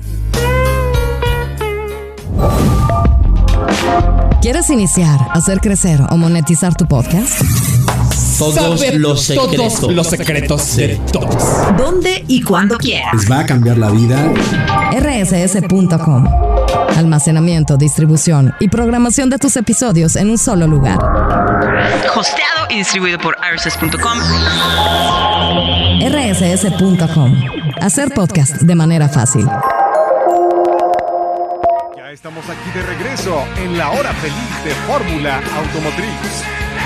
¿Quieres iniciar, hacer crecer o monetizar tu podcast? Todos Saber los secretos, todos los secretos de todos. ¿Dónde y cuándo quieras? Les va a cambiar la vida. R S S punto com. Almacenamiento, distribución y programación de tus episodios en un solo lugar. Hosteado y distribuido por R S S punto com. R S S punto com. Hacer podcast de manera fácil. Estamos aquí de regreso en la hora feliz de Fórmula Automotriz.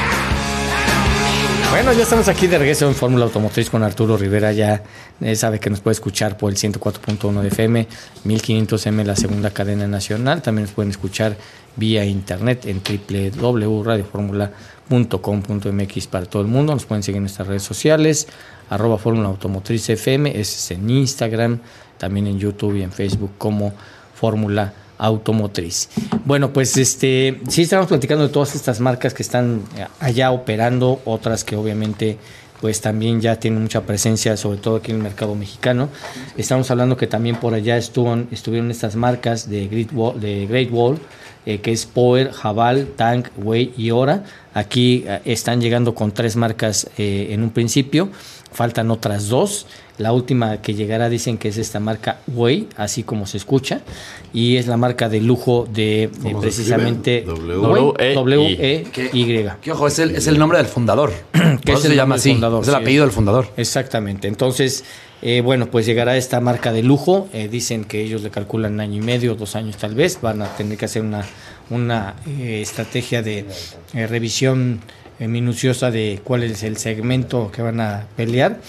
Bueno, ya estamos aquí de regreso en Fórmula Automotriz con Arturo Rivera. Ya eh, sabe que nos puede escuchar por el ciento cuatro punto uno de F M, mil quinientos M, la segunda cadena nacional. También nos pueden escuchar vía internet en doble u doble u doble u punto radio fórmula punto com punto m x para todo el mundo. Nos pueden seguir en nuestras redes sociales, arroba Fórmula Automotriz F M, ese es en Instagram, también en YouTube y en Facebook como Fórmula Automotriz. Bueno, pues este sí estamos platicando de todas estas marcas que están allá operando, otras que obviamente pues también ya tienen mucha presencia, sobre todo aquí en el mercado mexicano. Estamos hablando que también por allá estuvo, estuvieron estas marcas de Great Wall, de Great Wall eh, que es Power, Haval, Tank, Way y Ora. Aquí eh, están llegando con tres marcas eh, en un principio, faltan otras dos. La última que llegará dicen que es esta marca Way, así como se escucha, y es la marca de lujo de, de precisamente W E Y. Que ojo, es el, es el nombre del fundador. Que se llama así, fundador, es el sí, apellido del fundador. Exactamente. Entonces, eh, bueno, pues llegará esta marca de lujo. Eh, dicen que ellos le calculan un año y medio, dos años tal vez. Van a tener que hacer una, una eh, estrategia de eh, revisión eh, minuciosa de cuál es el segmento que van a pelear.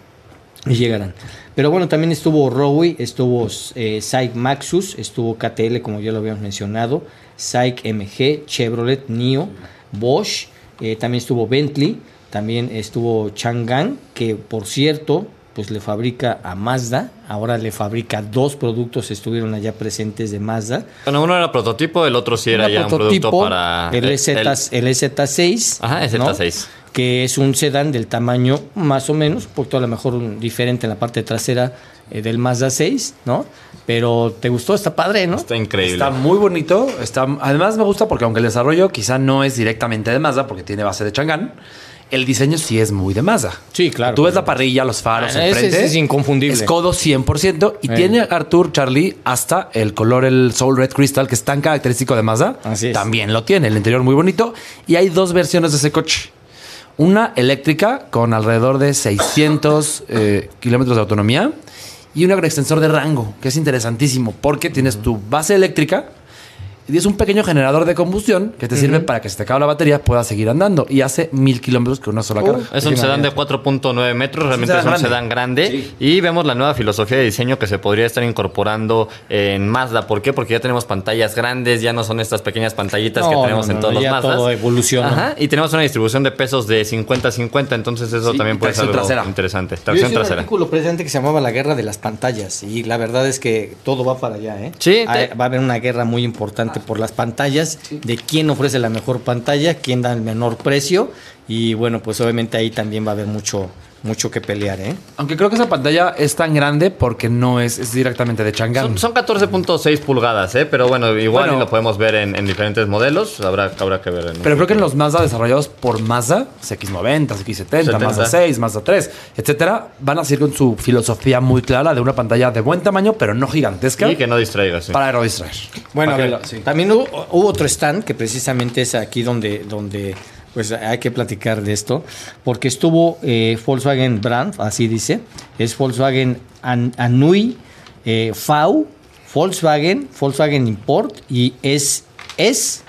Y llegarán. Pero bueno, también estuvo Rowe, estuvo eh, SAIC Maxus, estuvo K T L, como ya lo habíamos mencionado, SAIC M G, Chevrolet, NIO, Bosch, eh, también estuvo Bentley, también estuvo Changan, que por cierto, pues le fabrica a Mazda, ahora le fabrica dos productos, estuvieron allá presentes de Mazda. Bueno, uno era prototipo, el otro sí era, era ya un producto para... El, el, Z, el E Z seis. Ajá, el E Z seis. ¿No? Que es un sedán del tamaño más o menos, un poquito a lo mejor un, diferente en la parte trasera eh, del Mazda seis, ¿no? Pero te gustó, está padre, ¿no? Está increíble. Está muy bonito. Está, además me gusta porque aunque el desarrollo quizá no es directamente de Mazda, porque tiene base de Changan, el diseño sí es muy de Mazda. Sí, claro. Tú ves la parrilla, los faros, ah, enfrente. Ese es inconfundible. Es codo cien por ciento. Y eh. tiene Artur, Charlie, hasta el color, el Soul Red Crystal, que es tan característico de Mazda. Así es. También lo tiene. El interior muy bonito. Y hay dos versiones de ese coche. Una eléctrica con alrededor de seiscientos eh, kilómetros de autonomía y una con extensor de rango, que es interesantísimo porque tienes tu base eléctrica y es un pequeño generador de combustión que te sirve uh-huh. para que si te acaba la batería puedas seguir andando y hace mil kilómetros con una sola uh, carga. Es un sedán de cuatro punto nueve metros, realmente es un sedán grande, es un sedán grande sí. Y vemos la nueva filosofía de diseño que se podría estar incorporando en Mazda. ¿Por qué? Porque ya tenemos pantallas grandes, ya no son estas pequeñas pantallitas no, que tenemos no, no, en todos no, los Mazdas. Todo evoluciona. Ajá, y tenemos una distribución de pesos de cincuenta a cincuenta, entonces eso sí, también puede ser algo trasera. interesante. Tracción trasera. Un artículo presente que se llamaba La Guerra de las Pantallas y la verdad es que todo va para allá, ¿eh? Sí. Hay, va a haber una guerra muy importante por las pantallas. Sí. De quién ofrece la mejor pantalla, quién da el menor precio y bueno, pues obviamente ahí también va a haber mucho mucho que pelear, ¿eh? Aunque creo que esa pantalla es tan grande porque no es, es directamente de Changan. Son, son catorce punto seis pulgadas, ¿eh? Pero bueno, igual bueno, lo podemos ver en, en diferentes modelos. Habrá, habrá que ver. En pero creo que en los Mazda desarrollados por Mazda, X noventa, X setenta, Mazda seis, Mazda tres, etcétera, van a seguir con su filosofía muy clara de una pantalla de buen tamaño, pero no gigantesca. Y que no distraiga, sí. Para no distraer. Bueno, a ver, sí. También hubo, hubo otro stand que precisamente es aquí donde... donde pues hay que platicar de esto, porque estuvo eh, Volkswagen Brand, así dice, es Volkswagen An- Anhui, eh, F A U, Volkswagen, Volkswagen Import y es, es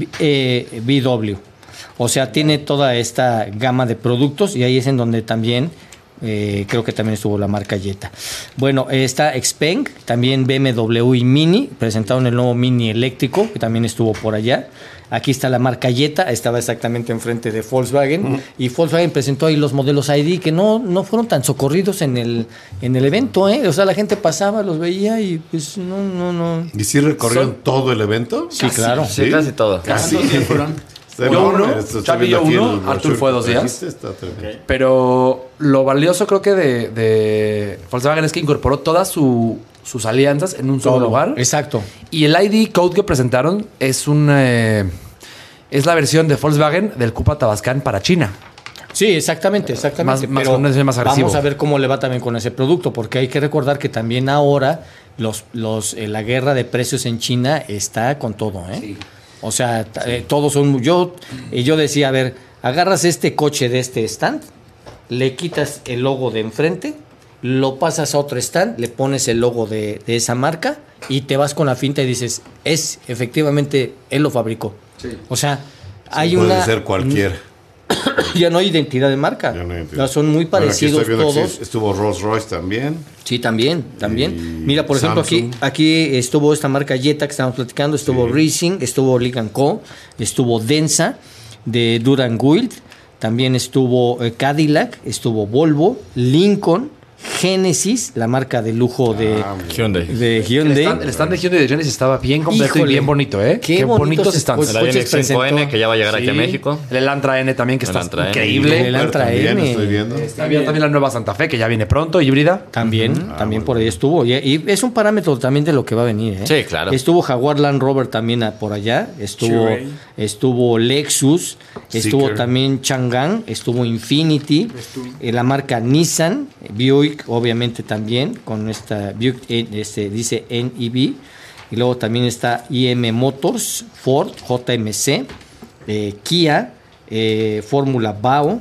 eh, B W. O sea, tiene toda esta gama de productos y ahí es en donde también Eh, creo que también estuvo la marca Jetta. Bueno, está Xpeng, también B M W y Mini, presentaron el nuevo Mini eléctrico, que también estuvo por allá. Aquí está la marca Jetta, estaba exactamente enfrente de Volkswagen, uh-huh. y Volkswagen presentó ahí los modelos I D que no, no fueron tan socorridos en el, en el evento, ¿eh? O sea, la gente pasaba, los veía y pues no, no, no. ¿Y sí recorrieron Son... todo el evento? Sí, casi, claro. Sí, sí, casi todo. Casi. fueron? Yo uno, Xavi yo uno, Artur fue dos días. Okay. Pero lo valioso creo que de, de Volkswagen es que incorporó todas su, sus alianzas en un solo Todo. lugar. Exacto. Y el I D Code que presentaron es un eh, es la versión de Volkswagen del Cupa Tabascan para China. Sí, exactamente, exactamente. Más, pero más, más agresivo. Vamos a ver cómo le va también con ese producto, porque hay que recordar que también ahora los, los, eh, la guerra de precios en China está con todo, ¿eh? Sí. O sea, sí. eh, todos son... Yo, y yo decía, a ver, agarras este coche de este stand, le quitas el logo de enfrente, lo pasas a otro stand, le pones el logo de, de esa marca y te vas con la finta y dices, es, efectivamente, él lo fabricó. Sí. O sea, sí, hay puede una... Puede ser cualquiera. Ya no hay identidad de marca. No identidad. Son muy parecidos bueno, todos. Estuvo Rolls Royce también. Sí, también, también. Y Mira, por ejemplo, aquí, aquí estuvo esta marca Jetta que estábamos platicando, estuvo sí. Racing, estuvo Lee and Co, estuvo Densa de Durand Guild, también estuvo eh, Cadillac, estuvo Volvo, Lincoln, Genesis, la marca de lujo de ah, Hyundai. De Hyundai. El stand, el stand de Hyundai de Genesis estaba bien completo. Híjole, y bien bonito, ¿eh? Qué, qué bonitos stands. El Ioniq cinco N que ya va a llegar sí. aquí a México. El Elantra N también que el está Elantra increíble. El Elantra N. Estoy viendo. Está bien también la nueva Santa Fe que ya viene pronto, híbrida. También, uh-huh. también ah, por ahí estuvo. Y, y es un parámetro también de lo que va a venir, ¿eh? Sí, claro. Estuvo Jaguar Land Rover también por allá. Estuvo, estuvo Lexus. Estuvo Seeker. También Chang'an. Estuvo Infiniti. Eh, la marca Nissan. Buick, obviamente también. Con esta Buick, este, dice N E V. Y luego también está I M Motors, Ford, J M C, eh, Kia, eh, Fórmula Bao.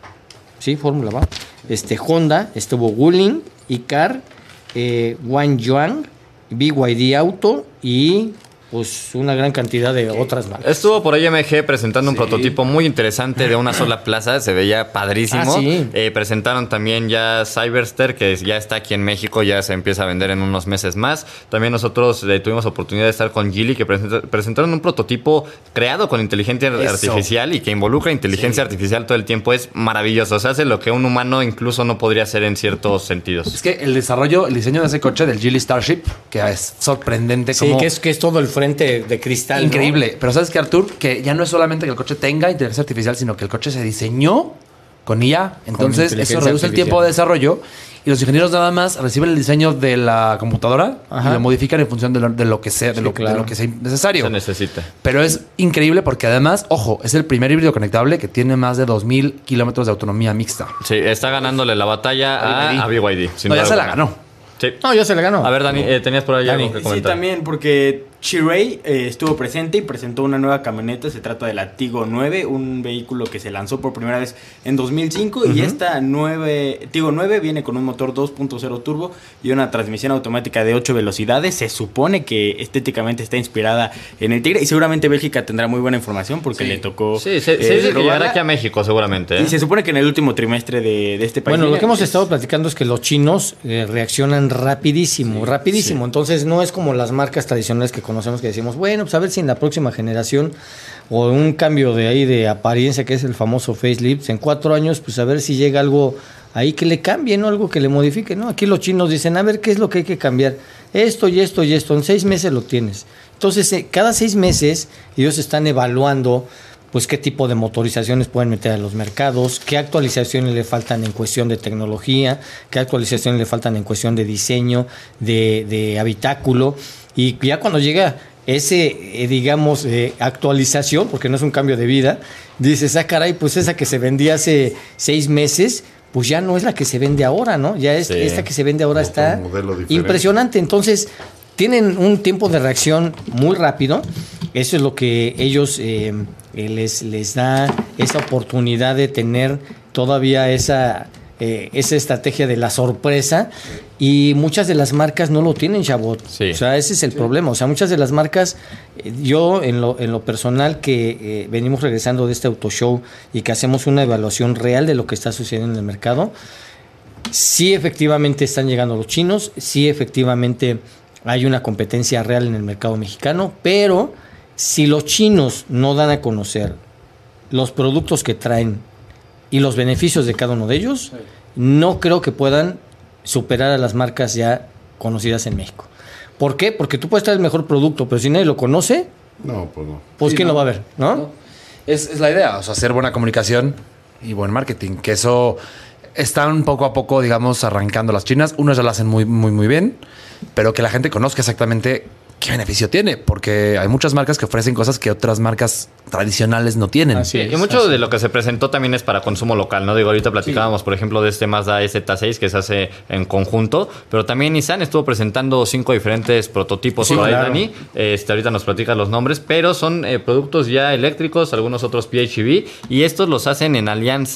Sí, Fórmula Bao. Este, Honda, estuvo Wuling, Icar, eh, Guangzhou, B Y D Auto y pues una gran cantidad de otras marcas. Estuvo por ahí M G presentando sí. un prototipo muy interesante de una sola plaza, se veía padrísimo. Ah, sí. eh, presentaron también ya Cyberster, que ya está aquí en México, ya se empieza a vender en unos meses más. También nosotros eh, tuvimos oportunidad de estar con Geely, que presenta, presentaron un prototipo creado con inteligencia Eso. artificial y que involucra inteligencia sí. artificial todo el tiempo. Es maravilloso, o sea, hace lo que un humano incluso no podría hacer en ciertos sentidos. Es que el desarrollo, el diseño de ese coche del Geely Starship, que es sorprendente. Sí, como... que es, que es todo el frente de cristal. Increíble. ¿no? Pero ¿sabes qué, Artur? Que ya no es solamente que el coche tenga inteligencia artificial, sino que el coche se diseñó con I A. Entonces, eso reduce el tiempo de desarrollo y los ingenieros nada más reciben el diseño de la computadora Ajá. y lo modifican en función de lo, de lo que sea, de, sí, lo, claro. de lo que sea necesario. Se necesita. Pero es increíble porque además, ojo, es el primer híbrido conectable que tiene más de dos mil kilómetros de autonomía mixta. Sí, está ganándole la batalla a, a B Y D. No, ya se la ganó. Sí. No, ya se le ganó. A ver, Dani, eh, tenías por ahí Dani. algo que comentar. Sí, también, porque Chery eh, estuvo presente y presentó una nueva camioneta. Se trata de la Tigo nueve, un vehículo que se lanzó por primera vez en dos mil cinco. Uh-huh. Y esta nueve, Tigo nueve viene con un motor dos punto cero turbo y una transmisión automática de ocho velocidades. Se supone que estéticamente está inspirada en el Tigre. Y seguramente Bélgica tendrá muy buena información porque sí. le tocó. Sí, se, eh, se dice que llegará aquí a México seguramente. ¿eh? Y se supone que en el último trimestre de, de este país. Bueno, lo que hemos es... estado platicando es que los chinos eh, reaccionan rapidísimo, sí, rapidísimo. Sí. Entonces no es como las marcas tradicionales que conocemos que decimos, bueno, pues a ver si en la próxima generación o un cambio de ahí de apariencia que es el famoso facelift, en cuatro años, pues a ver si llega algo ahí que le cambie, ¿no? Algo que le modifique, ¿no? Aquí los chinos dicen, a ver, ¿qué es lo que hay que cambiar? Esto y esto y esto, en seis meses lo tienes. Entonces, eh, cada seis meses ellos están evaluando pues qué tipo de motorizaciones pueden meter a los mercados, qué actualizaciones le faltan en cuestión de tecnología, qué actualizaciones le faltan en cuestión de diseño, de, de habitáculo, y ya cuando llega ese, eh, digamos, eh, actualización, porque no es un cambio de vida, dices, ah, caray, pues esa que se vendía hace seis meses, pues ya no es la que se vende ahora, ¿no? Ya es, sí. esta que se vende ahora está impresionante. Entonces, tienen un tiempo de reacción muy rápido. Eso es lo que ellos eh, les, les da esa oportunidad de tener todavía esa, eh, esa estrategia de la sorpresa. Y muchas de las marcas no lo tienen, Chabot. Sí. O sea, ese es el sí. problema. O sea, muchas de las marcas, eh, yo en lo, en lo personal que eh, venimos regresando de este auto show y que hacemos una evaluación real de lo que está sucediendo en el mercado, sí efectivamente están llegando los chinos, sí efectivamente hay una competencia real en el mercado mexicano, pero si los chinos no dan a conocer los productos que traen y los beneficios de cada uno de ellos, sí. no creo que puedan superar a las marcas ya conocidas en México. ¿Por qué? Porque tú puedes traer el mejor producto, pero si nadie lo conoce, no, pues no. Pues sí, ¿quién no. lo va a ver? ¿No? no. Es, es la idea, o sea, hacer buena comunicación y buen marketing, que eso están poco a poco, digamos, arrancando las chinas. Unos ya lo hacen muy, muy, muy bien, pero que la gente conozca exactamente qué beneficio tiene, porque hay muchas marcas que ofrecen cosas que otras marcas tradicionales no tienen. Así es, y mucho así. De lo que se presentó también es para consumo local, ¿no? Digo, ahorita platicábamos, sí. por ejemplo, de este Mazda E Z seis que se hace en conjunto, pero también Nissan estuvo presentando cinco diferentes prototipos sí, por ahí, claro. Dani. Este, ahorita nos platicas los nombres, pero son eh, productos ya eléctricos, algunos otros P H E V, y estos los hacen en alianza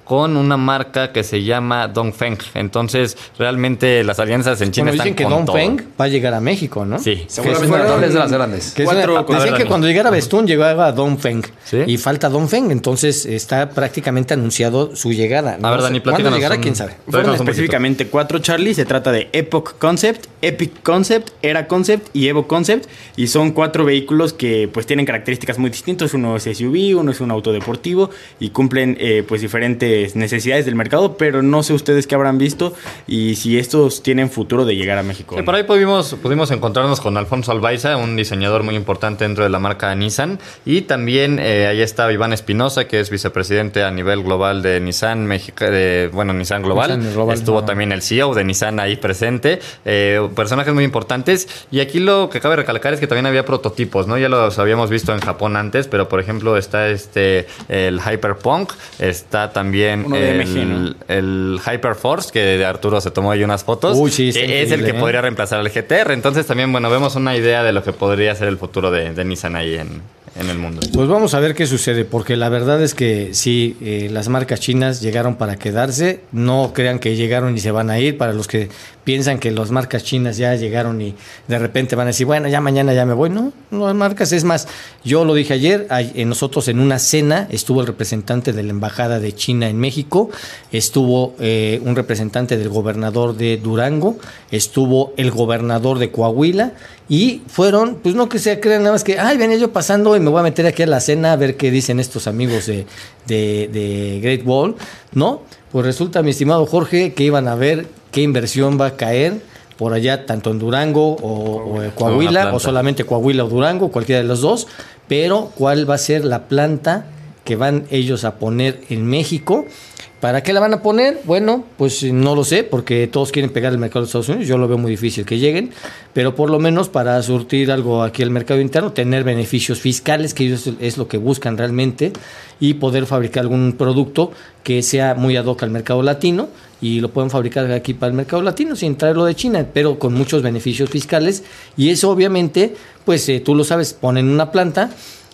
con una marca que se llama Dongfeng. Entonces, realmente las alianzas en China bueno, están dicen que con Dongfeng todo. va a llegar a México, ¿no? Sí. Seguramente fueron, es de las grandes. Que Cuatro, es una, decían que cuando llegara Bestún llegaba Dongfeng. ¿Sí? Y falta Dongfeng, entonces está prácticamente anunciado su llegada. A ver, Dani, ¿cuándo platícanos llegará? un- ¿Quién sabe? Fueron Platícanos un específicamente cuatro, Charlie. Se trata de Epoch Concept, Epic Concept, Era Concept y Evo Concept. Y son cuatro vehículos que pues tienen características muy distintas. Uno es S U V, uno es un auto deportivo y cumplen eh, pues diferentes necesidades del mercado. Pero no sé ustedes qué habrán visto y si estos tienen futuro de llegar a México. Sí, por ahí pudimos, pudimos encontrarnos con Alfonso Albaiza, un diseñador muy importante dentro de la marca Nissan. Y también eh, ahí está Iván Espinosa, que es vicepresidente a nivel global de Nissan México, de, bueno, Nissan Global. Nissan Global, Estuvo no. también el C E O de Nissan ahí presente. Eh, personajes muy importantes. Y aquí lo que cabe recalcar es que también había prototipos, ¿no? Ya los habíamos visto en Japón antes, pero por ejemplo está este el Hyperpunk, está también Uno de el, M G, ¿no? el Hyperforce, que de Arturo se tomó ahí unas fotos. Uy, sí, está que es el increíble, que ¿eh? podría reemplazar al G T R. Entonces también, bueno, vemos una idea de lo que podría ser el futuro de, de Nissan ahí en, en el mundo. Pues vamos a ver qué sucede, porque la verdad es que sí, eh, las marcas chinas llegaron para quedarse. No crean que llegaron y se van a ir. Para los que piensan que las marcas chinas ya llegaron y de repente van a decir, bueno, ya mañana ya me voy. No, no, las marcas, es más, yo lo dije ayer, hay- en nosotros en una cena estuvo el representante de la Embajada de China en México, estuvo eh, un representante del gobernador de Durango, estuvo el gobernador de Coahuila y fueron, pues no que se crean nada más que, ay, venía yo pasando y me voy a meter aquí a la cena a ver qué dicen estos amigos de, de, de Great Wall, ¿no? Pues resulta, mi estimado Jorge, que iban a ver qué inversión va a caer por allá, tanto en Durango o, o en Una Coahuila, planta. o solamente Coahuila o Durango, cualquiera de los dos, pero cuál va a ser la planta que van ellos a poner en México. ¿Para qué la van a poner? Bueno, pues no lo sé, porque todos quieren pegar el mercado de Estados Unidos. Yo lo veo muy difícil que lleguen, pero por lo menos para surtir algo aquí al mercado interno, tener beneficios fiscales, que ellos es lo que buscan realmente, y poder fabricar algún producto que sea muy ad hoc al mercado latino, y lo pueden fabricar aquí para el mercado latino sin traerlo de China, pero con muchos beneficios fiscales. Y eso obviamente, pues eh, tú lo sabes, ponen una planta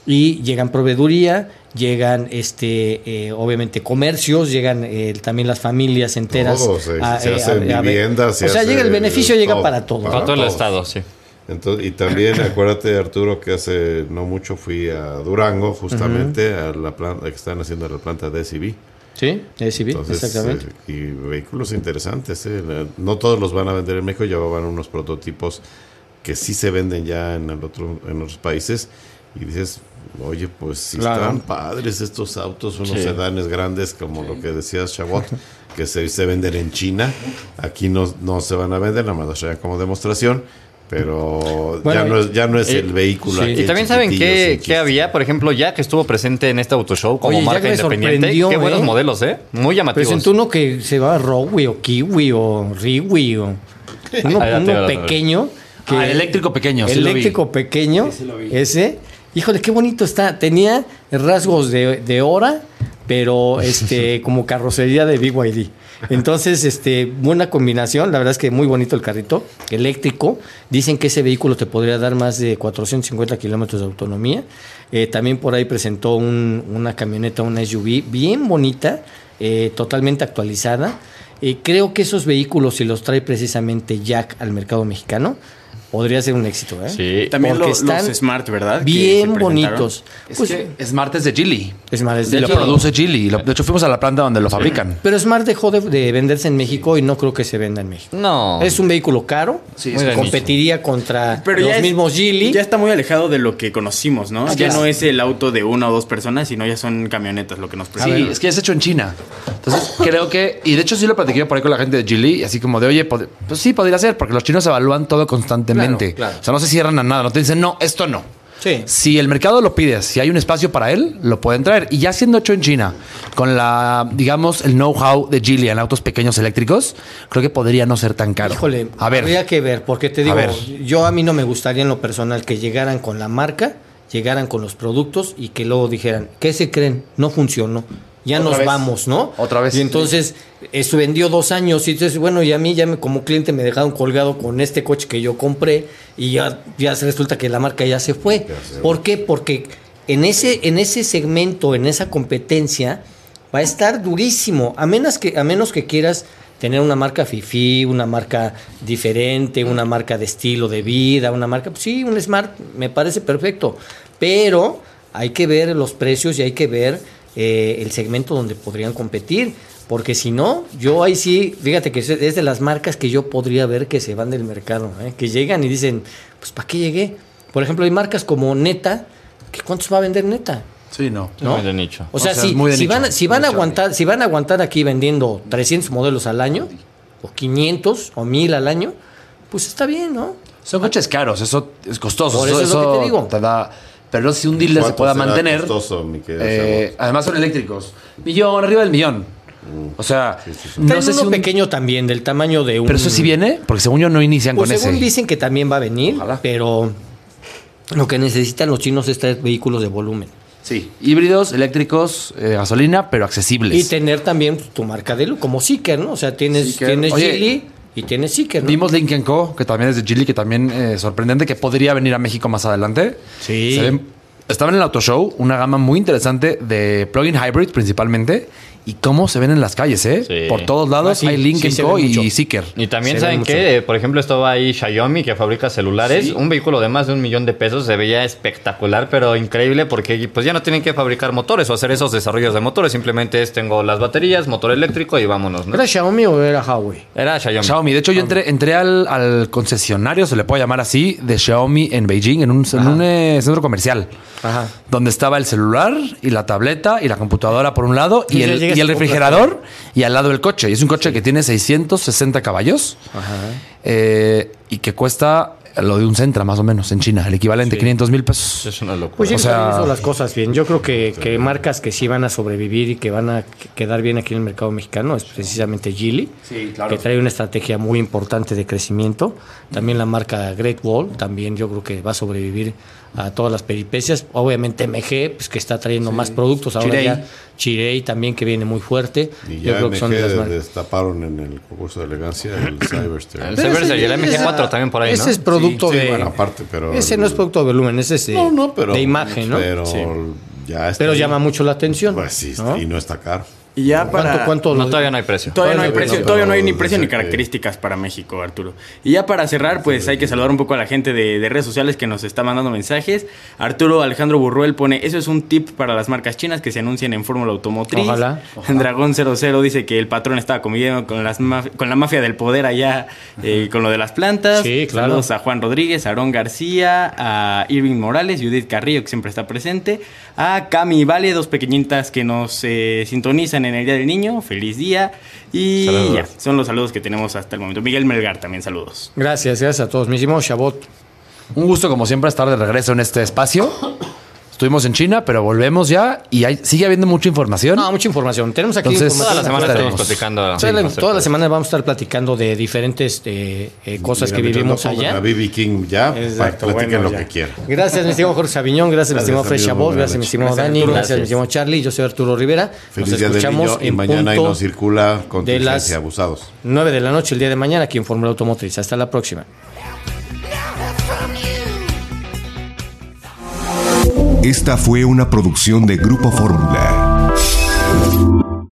y llegan proveeduría, llegan este eh, obviamente comercios, llegan eh, también las familias enteras. Todo, se- a- se eh, hacen a- a ver. viviendas, se o sea, hace llega el beneficio, llega todo, para todo. Para todo el todos. estado, sí. Entonces, y también acuérdate, Arturo, que hace no mucho fui a Durango, justamente a la planta que están haciendo la planta de S U V. Sí, S U V, Entonces, exactamente. eh, y vehículos interesantes. eh. La- No todos los van a vender en México, ya van unos prototipos que sí se venden ya en el otro, en otros países. Y dices, oye, pues sí Claro. están padres estos autos, unos Sí. sedanes grandes, como lo que decías, Chabot, que se, se venden en China. Aquí no, no se van a vender, nada más los traen como demostración. Pero Bueno, ya no es, ya no es eh, el vehículo. sí. aquí Y también saben chiquitillo, qué, sin qué chiste. había, por ejemplo, ya que estuvo presente en este Auto Show como Oye, ya marca que me independiente. sorprendió, Qué buenos ¿eh? modelos, ¿eh? Muy llamativos. Presentó uno que se va Rowi o Kiwi o Riwi o uno, Ah, ya te uno veo, pequeño. Que Ah, el eléctrico pequeño, sí lo vi. eléctrico pequeño, ese. Híjole, qué bonito está. Tenía rasgos de, de Hora, pero este como carrocería de B Y D. Entonces, este, buena combinación. La verdad es que muy bonito el carrito eléctrico. Dicen que ese vehículo te podría dar más de cuatrocientos cincuenta kilómetros de autonomía. Eh, también por ahí presentó un- una camioneta, una S U V bien bonita, eh, totalmente actualizada. Eh, creo que esos vehículos, si los trae precisamente Jack al mercado mexicano, podría ser un éxito, ¿eh? Sí. También Porque lo- están los Smart, ¿verdad? Que bien se presentaron. bonitos. Es Pues, que Smart es de Geely. Smart es Y de lo Geely. produce Geely. Lo- De hecho, fuimos a la planta donde lo fabrican. Pero Smart dejó de, de venderse en México y no creo que se venda en México. No. Es un vehículo caro. Sí, Muy es de competiría contra Pero los ya es- mismos Geely. Ya está muy alejado de lo que conocimos, ¿no? Ah, ya claro. no es el auto de una o dos personas, sino ya son camionetas lo que nos Sí, presentan. es que es hecho en China. Entonces, creo que... Y de hecho, sí lo platiqué por ahí con la gente de Geely. Así como de, oye, pod- pues sí, podría ser. Porque los chinos evalúan todo constantemente. Claro, claro. O sea, no se cierran a nada. No te dicen, no, esto no. Sí. Si el mercado lo pide, si hay un espacio para él, lo pueden traer. Y ya siendo hecho en China, con la, digamos, el know-how de Geely en autos pequeños eléctricos, creo que podría no ser tan caro. Híjole, a ver. habría que ver, porque te digo, ver. yo a mí no me gustaría en lo personal que llegaran con la marca, llegaran con los productos y que luego dijeran, ¿qué se creen? No funcionó. Ya Otra nos vez. vamos, ¿no? Otra vez. Y entonces, eso vendió dos años. Y entonces, bueno, y a mí ya me, como cliente me dejaron colgado con este coche que yo compré. Y ya, ya se resulta que la marca ya se fue. ¿Por qué? Porque en ese, en ese segmento, en esa competencia, Va a estar durísimo, a menos que, a menos que quieras tener una marca fifí, una marca diferente, una marca de estilo de vida, una marca, pues sí, un Smart me parece perfecto, pero hay que ver los precios y hay que ver eh, el segmento donde podrían competir, porque si no, yo ahí sí, fíjate que es de las marcas que yo podría ver que se van del mercado, ¿eh? Que llegan y dicen, pues ¿para qué llegué? Por ejemplo, hay marcas como Neta, que ¿cuántos va a vender Neta? Sí, no. ¿No? Muy de nicho. O sea, O sea, si, es muy de si nicho. van, si van a aguantar, si van a aguantar aquí vendiendo trescientos modelos al año, o quinientos, o mil al año, pues está bien, ¿no? Son coches caros, eso es costoso. Por eso es lo que te digo. Te da, pero no sé si un dealer se ¿Cuánto pueda será mantener. costoso, mi querido Eh, Chabot? además son eléctricos. Millón, arriba del millón. O sea, No no sé uno si un... pequeño también, del tamaño de un... Pero eso sí viene, porque según yo no inician Pues con según ese. dicen que también va a venir, Ojalá. pero lo que necesitan los chinos es traer vehículos de volumen. Sí, híbridos, eléctricos, eh, gasolina, pero accesibles. Y tener también tu marca de luz, como Zeekr, ¿no? O sea, tienes, Zeekr. tienes Oye, Geely y tienes Zeekr, ¿no? Vimos Lynk Co, que también es de Geely, que también es eh, sorprendente, que podría venir a México más adelante. Sí. Se ven- estaban en el Auto Show, una gama muy interesante de plug-in hybrid principalmente. Y cómo se ven en las calles, ¿eh? Sí. Por todos lados Ah, sí, hay Lynk sí se Co ve mucho. y Zeekr. Y también Se ve saben mucho. que, eh, por ejemplo, estaba ahí Xiaomi, que fabrica celulares. Sí. Un vehículo de más de un millón de pesos se veía espectacular, pero increíble porque pues ya no tienen que fabricar motores o hacer esos desarrollos de motores. Simplemente es tengo las baterías, motor eléctrico y vámonos, ¿no? ¿Era Xiaomi o era Huawei? Era Xiaomi. Xiaomi. De hecho, yo entré, entré al, al concesionario, se le puede llamar así, de Xiaomi en Beijing, en un, en un eh, centro comercial. Ajá. Donde estaba el celular y la tableta y la computadora por un lado y Y ya el, llegas y el a refrigerador y al lado el coche. Y es un coche que tiene seiscientos sesenta caballos eh, y que cuesta lo de un Sentra más o menos en China, el equivalente, Sí. quinientos mil pesos. Es una locura. Pues sí, O sea- hizo las cosas bien. Yo creo que, que marcas que sí van a sobrevivir y que van a que- quedar bien aquí en el mercado mexicano es precisamente Geely, Sí, claro. que trae una estrategia muy importante de crecimiento. También la marca Great Wall, también yo creo que va a sobrevivir a todas las peripecias. Obviamente M G, pues que está trayendo más productos. Ahora Chery. ya Chery también que viene muy fuerte. Y yo ya creo que son de las M G marcas. destaparon en el concurso de elegancia el Cyberster. El Pero Cyberster ese- y el M G cuatro esa- también por ahí, ¿no? Ese es producto Sí, de... bueno, aparte, pero... ese no es producto de volumen, ese es de, No, no, pero... de imagen, ¿no? Pero Sí. ya está Pero ahí. llama mucho la atención. Pues sí, ¿no? y no está caro. Y ya para... ¿Cuánto, cuánto No, lo- todavía no hay precio. Todavía no hay Todavía precio, no, todavía no hay pero ni precio ni dice que- características para México, Arturo. Y ya para cerrar, pues hay que saludar un poco a la gente de, de redes sociales que nos está mandando mensajes. Arturo Alejandro Burruel pone, eso es un tip para las marcas chinas que se anuncian en Fórmula Automotriz. Ojalá, Dragón cero cero dice que el patrón estaba conviviendo con, las maf- con la mafia del poder allá, eh, con lo de las plantas. Sí, claro. Saludos a Juan Rodríguez, a Aarón García, a Irving Morales, Judith Carrillo, que siempre está presente, a Cami Vale, dos pequeñitas que nos eh, sintonizan en el Día del Niño. Feliz día. Y Saludos. ya, son los saludos que tenemos hasta el momento. Miguel Melgar también, saludos. Gracias, gracias a todos. Me hicimos Chabot. Un gusto, como siempre, estar de regreso en este espacio. Estuvimos en China, pero volvemos ya y hay, sigue habiendo mucha información. No, mucha información. Tenemos aquí Entonces, Toda la información. semana estaremos. estamos platicando. Toda la- Sí, toda la semana vamos a estar platicando de diferentes eh, eh, cosas Mira, que mientras vivimos no pongan allá. A B B King ya, Exacto, para platiquen bueno, lo ya. que quieran. Gracias, mi estimado Jorge Sabiñón. Gracias, mi Gracias, estimado Fred amigo. Chabot. Buenas Gracias, mi noches. estimado Gracias, Dani. Arturo. Gracias, mi Gracias. estimado Charlie. Yo soy Arturo Rivera. Feliz Nos día del escuchamos niño y en mañana y punto nos circula contingencia las- abusados. nueve de la noche el día de mañana aquí en Fórmula Automotriz. Hasta la próxima. Esta fue una producción de Grupo Fórmula.